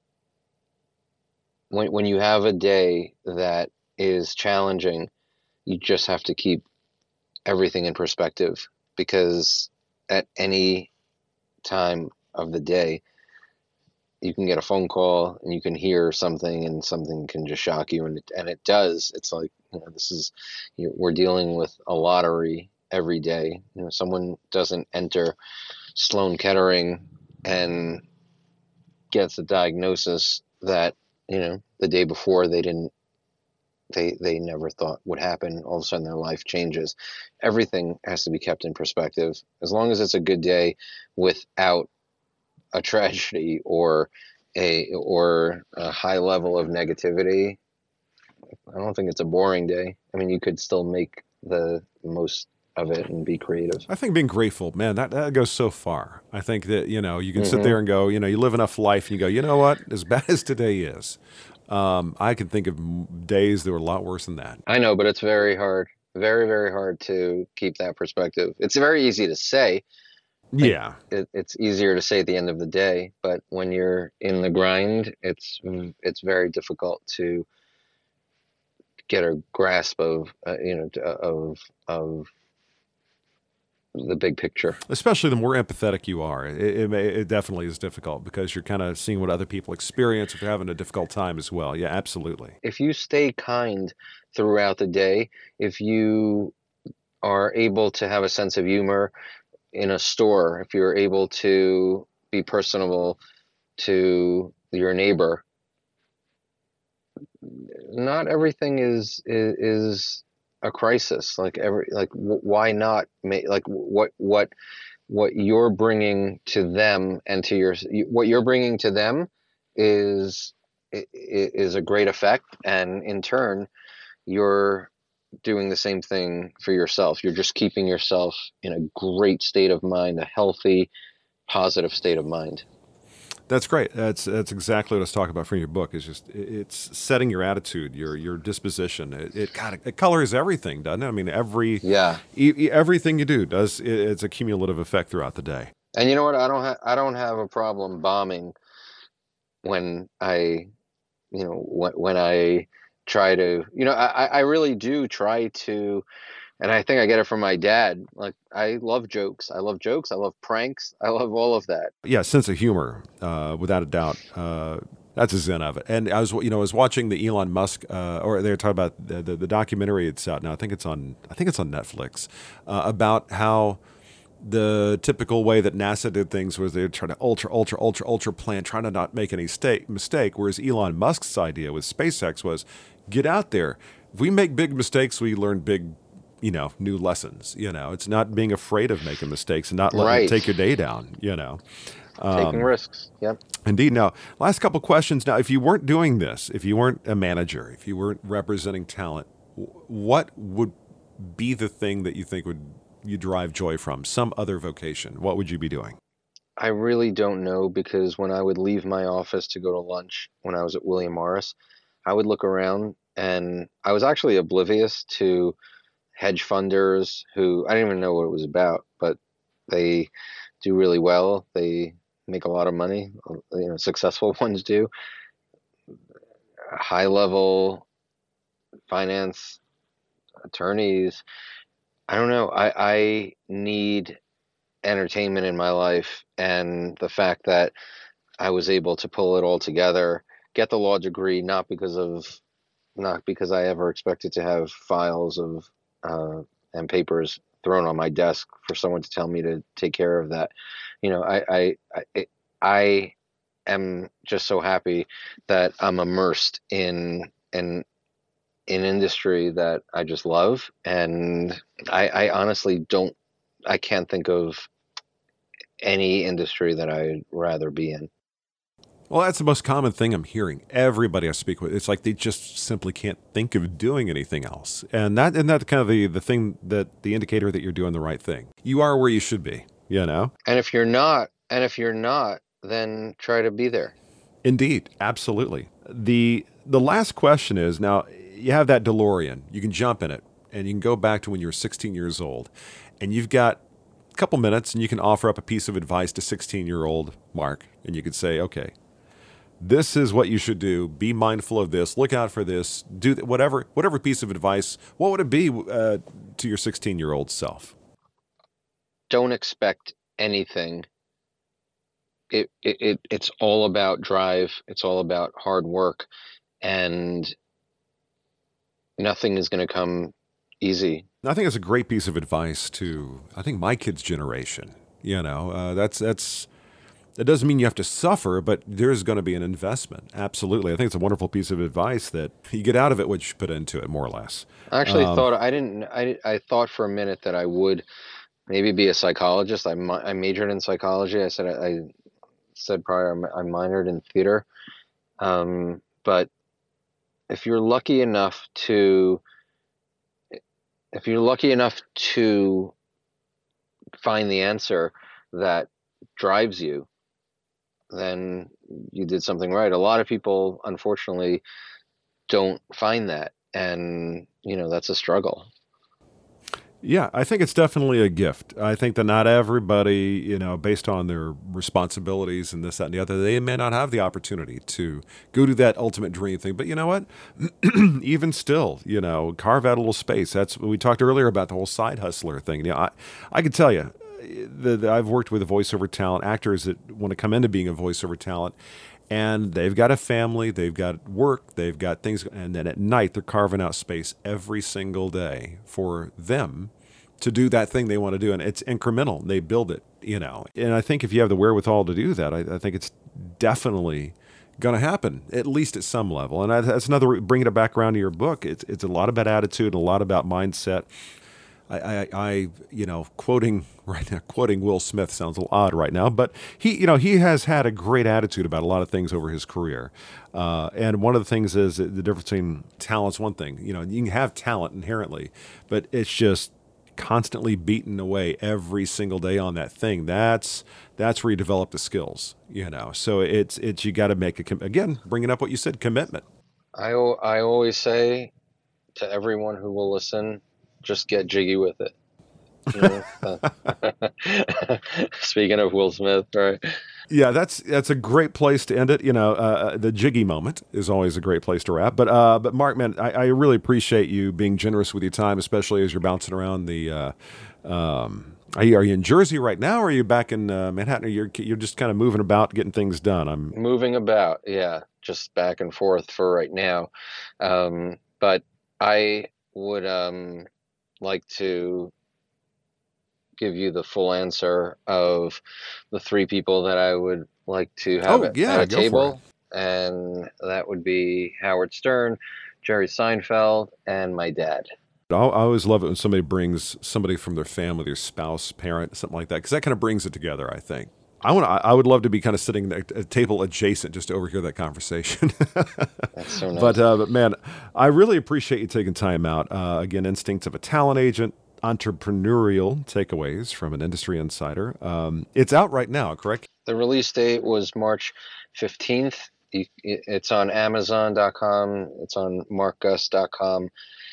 [SPEAKER 1] when when you have a day that is challenging, you just have to keep everything in perspective, because at any time of the day you can get a phone call and you can hear something and something can just shock you, and it, and it does. It's like, you know, this is, you know, we're dealing with a lottery every day. You know, someone doesn't enter Sloan Kettering and gets a diagnosis that, you know, the day before they didn't they they never thought would happen. All of a sudden their life changes. Everything has to be kept in perspective. As long as it's a good day without a tragedy or a or a high level of negativity, I don't think it's a boring day. I mean, you could still make the most of it and be creative.
[SPEAKER 4] I think being grateful, man, that, that goes so far. I think that, you know, you can
[SPEAKER 1] Mm-hmm.
[SPEAKER 4] sit there and go, you know, you live enough life and you go, you know what, as bad as today is, um, I can think of days that were a lot worse than that.
[SPEAKER 1] I know, but it's very hard, very, very hard to keep that perspective. It's very easy to say. Like,
[SPEAKER 4] Yeah.
[SPEAKER 1] it, it's easier to say at the end of the day, but when you're in the grind, it's it's very difficult to get a grasp of uh, you know of of the big picture.
[SPEAKER 4] Especially the more empathetic you are, it, it, may, it definitely is difficult because you're kind of seeing what other people experience if they're having a difficult time as well. Yeah, absolutely.
[SPEAKER 1] If you stay kind throughout the day, if you are able to have a sense of humor in a store, if you're able to be personable to your neighbor, not everything is is, is a crisis. Like every like w- why not make like what what what you're bringing to them and to your what you're bringing to them is is a great effect, and in turn you're doing the same thing for yourself. You're just keeping yourself in a great state of mind, a healthy, positive state of mind.
[SPEAKER 4] That's great. That's that's exactly what I was talking about from your book. Is just it's setting your attitude, your your disposition. It, it God, it colors everything, doesn't it? I mean, every
[SPEAKER 1] Yeah.
[SPEAKER 4] e- everything you do does. It, it's a cumulative effect throughout the day.
[SPEAKER 1] And you know what? I don't have I don't have a problem bombing when I, you know, when when I try to, you know, I I really do try to. And I think I get it from my dad. Like, I love jokes. I love jokes. I love pranks. I love all of that.
[SPEAKER 4] Yeah, sense of humor, uh, without a doubt. Uh, that's a zen of it. And I was, you know, I was watching the Elon Musk, uh, or they were talking about the, the, the documentary. It's out now. I think it's on. I think it's on Netflix, uh, about how the typical way that NASA did things was they would try to ultra, ultra, ultra, ultra plan, trying to not make any mistake. Mistake. Whereas Elon Musk's idea with SpaceX was, get out there. If we make big mistakes, we learn big. You know, new lessons. You know, it's not being afraid of making mistakes and not letting
[SPEAKER 1] Right.
[SPEAKER 4] it take your day down. You know,
[SPEAKER 1] Taking risks. Yep.
[SPEAKER 4] indeed. Now, last couple questions. Now, if you weren't doing this, if you weren't a manager, if you weren't representing talent, w- what would be the thing that you think would you derive joy from? Some other vocation. What would you be doing?
[SPEAKER 1] I really don't know, because when I would leave my office to go to lunch when I was at William Morris, I would look around, and I was actually oblivious to hedge funders who I didn't even know what it was about, but they do really well. They make a lot of money. You know, successful ones do. High level finance attorneys. I don't know. I, I need entertainment in my life, and the fact that I was able to pull it all together, get the law degree, not because of not because I ever expected to have files of uh, and papers thrown on my desk for someone to tell me to take care of that. You know, I I I, I am just so happy that I'm immersed in in an industry that I just love, and I, I honestly don't. I can't think of any industry that I'd rather be in.
[SPEAKER 4] Well, that's the most common thing I'm hearing. Everybody I speak with, it's like they just simply can't think of doing anything else. And that and that's kind of the, the thing that the indicator that you're doing the right thing. You are where you should be, you know?
[SPEAKER 1] And if you're not, and if you're not, then try to be there.
[SPEAKER 4] Indeed, absolutely. The the last question is, now you have that DeLorean, you can jump in it, and you can go back to when you were sixteen years old, and you've got a couple minutes, and you can offer up a piece of advice to sixteen-year-old Mark, and you could say, okay, this is what you should do. Be mindful of this. Look out for this. Do th- whatever whatever piece of advice. What would it be uh, to your sixteen-year-old self?
[SPEAKER 1] Don't expect anything. It, it it it's all about drive. It's all about hard work, and nothing is going to come easy.
[SPEAKER 4] I think it's a great piece of advice to, I think, my kids' generation. You know, uh, that's that's. That doesn't mean you have to suffer, but there's going to be an investment. Absolutely. I think it's a wonderful piece of advice that you get out of it what you put into it, more or less.
[SPEAKER 1] I actually
[SPEAKER 4] Um,
[SPEAKER 1] thought I didn't. I I thought for a minute that I would maybe be a psychologist. I mi- I majored in psychology. I said I, I said prior I'm- I minored in theater. Um, but if you're lucky enough to if you're lucky enough to find the answer that drives you, then you did something right. A lot of people, unfortunately, don't find that, and you know that's a struggle.
[SPEAKER 4] Yeah, I think it's definitely a gift. I think that not everybody, you know, based on their responsibilities and this, that, and the other, they may not have the opportunity to go to that ultimate dream thing. But you know what? Even still, you know, carve out a little space. That's we talked earlier about the whole side hustler thing. You know, I, I could tell you, the, the, I've worked with voiceover talent, actors that want to come into being a voiceover talent, and they've got a family, they've got work, they've got things, and then at night they're carving out space every single day for them to do that thing they want to do, and it's incremental. They build it, you know. And I think if you have the wherewithal to do that, I, I think it's definitely going to happen, at least at some level. And I, that's another, bringing it back around to your book, it's it's a lot about attitude, a lot about mindset. I, I, I, you know, quoting right now, quoting Will Smith sounds a little odd right now, but he, you know, he has had a great attitude about a lot of things over his career. Uh, and one of the things is the difference between talent's one thing. You know, you can have talent inherently, but it's just constantly beaten away every single day on that thing. That's that's where you develop the skills. You know, so it's it's you got to make a com- again, bringing up what you said, commitment.
[SPEAKER 1] I al- I always say to everyone who will listen, just get jiggy with it. You know? uh, Speaking of Will Smith, right?
[SPEAKER 4] Yeah, that's that's a great place to end it. You know, uh, the jiggy moment is always a great place to wrap. But uh, but Mark, man, I, I really appreciate you being generous with your time, especially as you're bouncing around the. Uh, um, are you are you in Jersey right now, or are you back in uh, Manhattan? Or you're you're just kind of moving about, getting things done. I'm
[SPEAKER 1] Moving about, yeah, just back and forth for right now. Um, but I would um, like to give you the full answer of the three people that I would like to have
[SPEAKER 4] oh
[SPEAKER 1] at,
[SPEAKER 4] yeah,
[SPEAKER 1] at a
[SPEAKER 4] go for it.
[SPEAKER 1] table, and that would be Howard Stern, Jerry Seinfeld, and my dad.
[SPEAKER 4] I I always love it when somebody brings somebody from their family, their spouse, parent, something like that, because that kind of brings it together, I think. I want. I would love to be kind of sitting at a table adjacent just to overhear that conversation.
[SPEAKER 1] That's so nice.
[SPEAKER 4] But, uh, but man, I really appreciate you taking time out. Uh, again, Instincts of a Talent Agent, entrepreneurial takeaways from an industry insider. Um, it's out right now, correct?
[SPEAKER 1] The release date was March fifteenth. you, it's on amazon dot com. It's on mark gus dot com.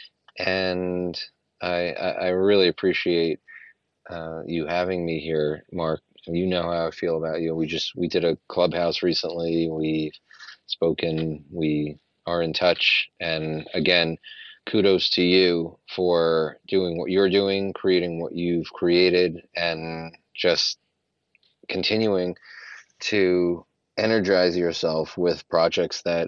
[SPEAKER 1] And I, I, I really appreciate uh, you having me here, Mark. You know how I feel about you. We just, we did a Clubhouse recently. We've spoken, we are in touch. And again, kudos to you for doing what you're doing, creating what you've created, and just continuing to energize yourself with projects that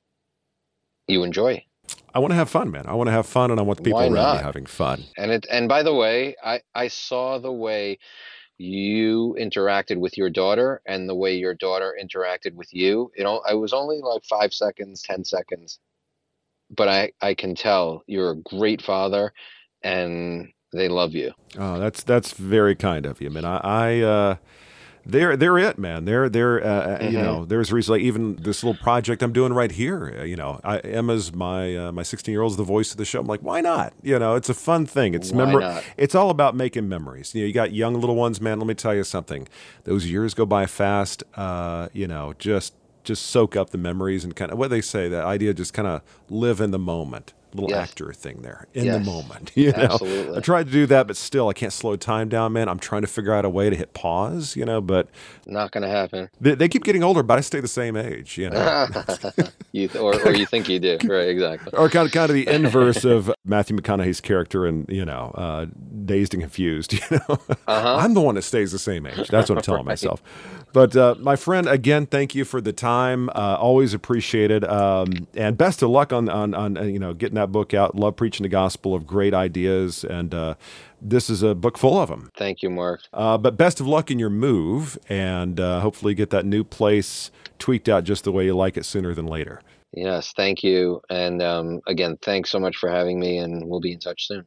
[SPEAKER 1] you enjoy.
[SPEAKER 4] I want to have fun, man. I want to have fun, and I want the people
[SPEAKER 1] Why
[SPEAKER 4] around
[SPEAKER 1] not?
[SPEAKER 4] me having fun.
[SPEAKER 1] And it, and by the way, I, I saw the way you interacted with your daughter and the way your daughter interacted with you. You know, I was only like five seconds, ten seconds, but I, I can tell you're a great father, and they love you.
[SPEAKER 4] Oh, that's that's very kind of you, man. I, I uh, they're they're it, man. They're they're uh, mm-hmm. you know. There's a reason, like even this little project I'm doing right here. Uh, you know, I, Emma's my uh, my sixteen year old's the voice of the show. I'm like, why not? You know, it's a fun thing. It's
[SPEAKER 1] why
[SPEAKER 4] memor-
[SPEAKER 1] not?
[SPEAKER 4] It's all about making memories. You know, you got young little ones, man. Let me tell you something. Those years go by fast. Uh, you know, just just soak up the memories and kind of what they say. That idea, just kind of live in the moment. Little
[SPEAKER 1] Yes.
[SPEAKER 4] actor thing there in
[SPEAKER 1] Yes.
[SPEAKER 4] the moment. You know,
[SPEAKER 1] Absolutely.
[SPEAKER 4] I tried to do that, but still, I can't slow time down, man. I'm trying to figure out a way to hit pause, you know, but
[SPEAKER 1] Not going to happen.
[SPEAKER 4] they, they keep getting older, but I stay the same age, you know.
[SPEAKER 1] you th- or, or you think you do. Right, exactly.
[SPEAKER 4] Or kind of, kind of the inverse of Matthew McConaughey's character in, you know, uh, Dazed and Confused, you know.
[SPEAKER 1] Uh-huh.
[SPEAKER 4] I'm the one that stays the same age. That's what I'm telling
[SPEAKER 1] Right.
[SPEAKER 4] myself. But uh, my friend, again, thank you for the time. Uh, always appreciated. Um, and best of luck on, on, on, uh, you know, getting that book out. Love preaching the gospel of great ideas. And uh, this is a book full of them.
[SPEAKER 1] Thank you, Mark.
[SPEAKER 4] Uh, but best of luck in your move, and uh, hopefully get that new place tweaked out just the way you like it sooner than later.
[SPEAKER 1] Yes, thank you. And um, again, thanks so much for having me, and we'll be in touch soon.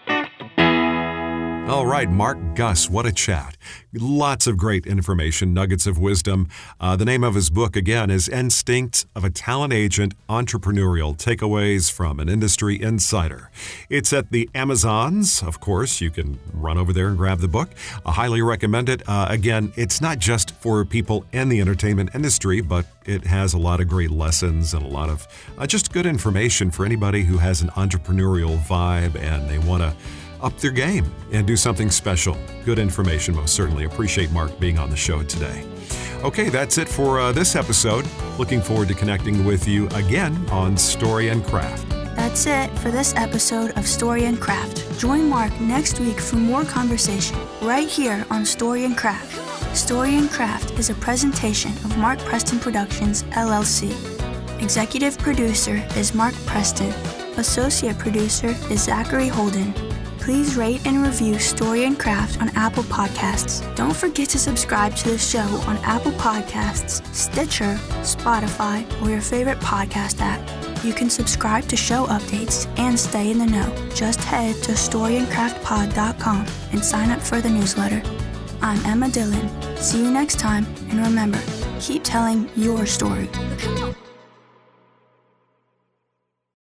[SPEAKER 3] All right, Mark Gus, what a chat. Lots of great information, nuggets of wisdom. Uh, the name of his book, again, is Instincts of a Talent Agent, Entrepreneurial Takeaways from an Industry Insider. It's at the Amazons. Of course, you can run over there and grab the book. I highly recommend it. Uh, again, it's not just for people in the entertainment industry, but it has a lot of great lessons and a lot of uh, just good information for anybody who has an entrepreneurial vibe and they want to up their game and do something special. Good information, most certainly. Appreciate Mark being on the show today. Okay, that's it for uh, this episode. Looking forward to connecting with you again on Story and Craft.
[SPEAKER 2] That's it for this episode of Story and Craft. Join Mark next week for more conversation right here on Story and Craft. Story and Craft is a presentation of Mark Preston Productions, L L C. Executive producer is Mark Preston. Associate producer is Zachary Holden. Please rate and review Story and Craft on Apple Podcasts. Don't forget to subscribe to the show on Apple Podcasts, Stitcher, Spotify, or your favorite podcast app. You can subscribe to show updates and stay in the know. Just head to story and craft pod dot com and sign up for the newsletter. I'm Emma Dillon. See you next time, and remember, keep telling your story.
[SPEAKER 5] Come on.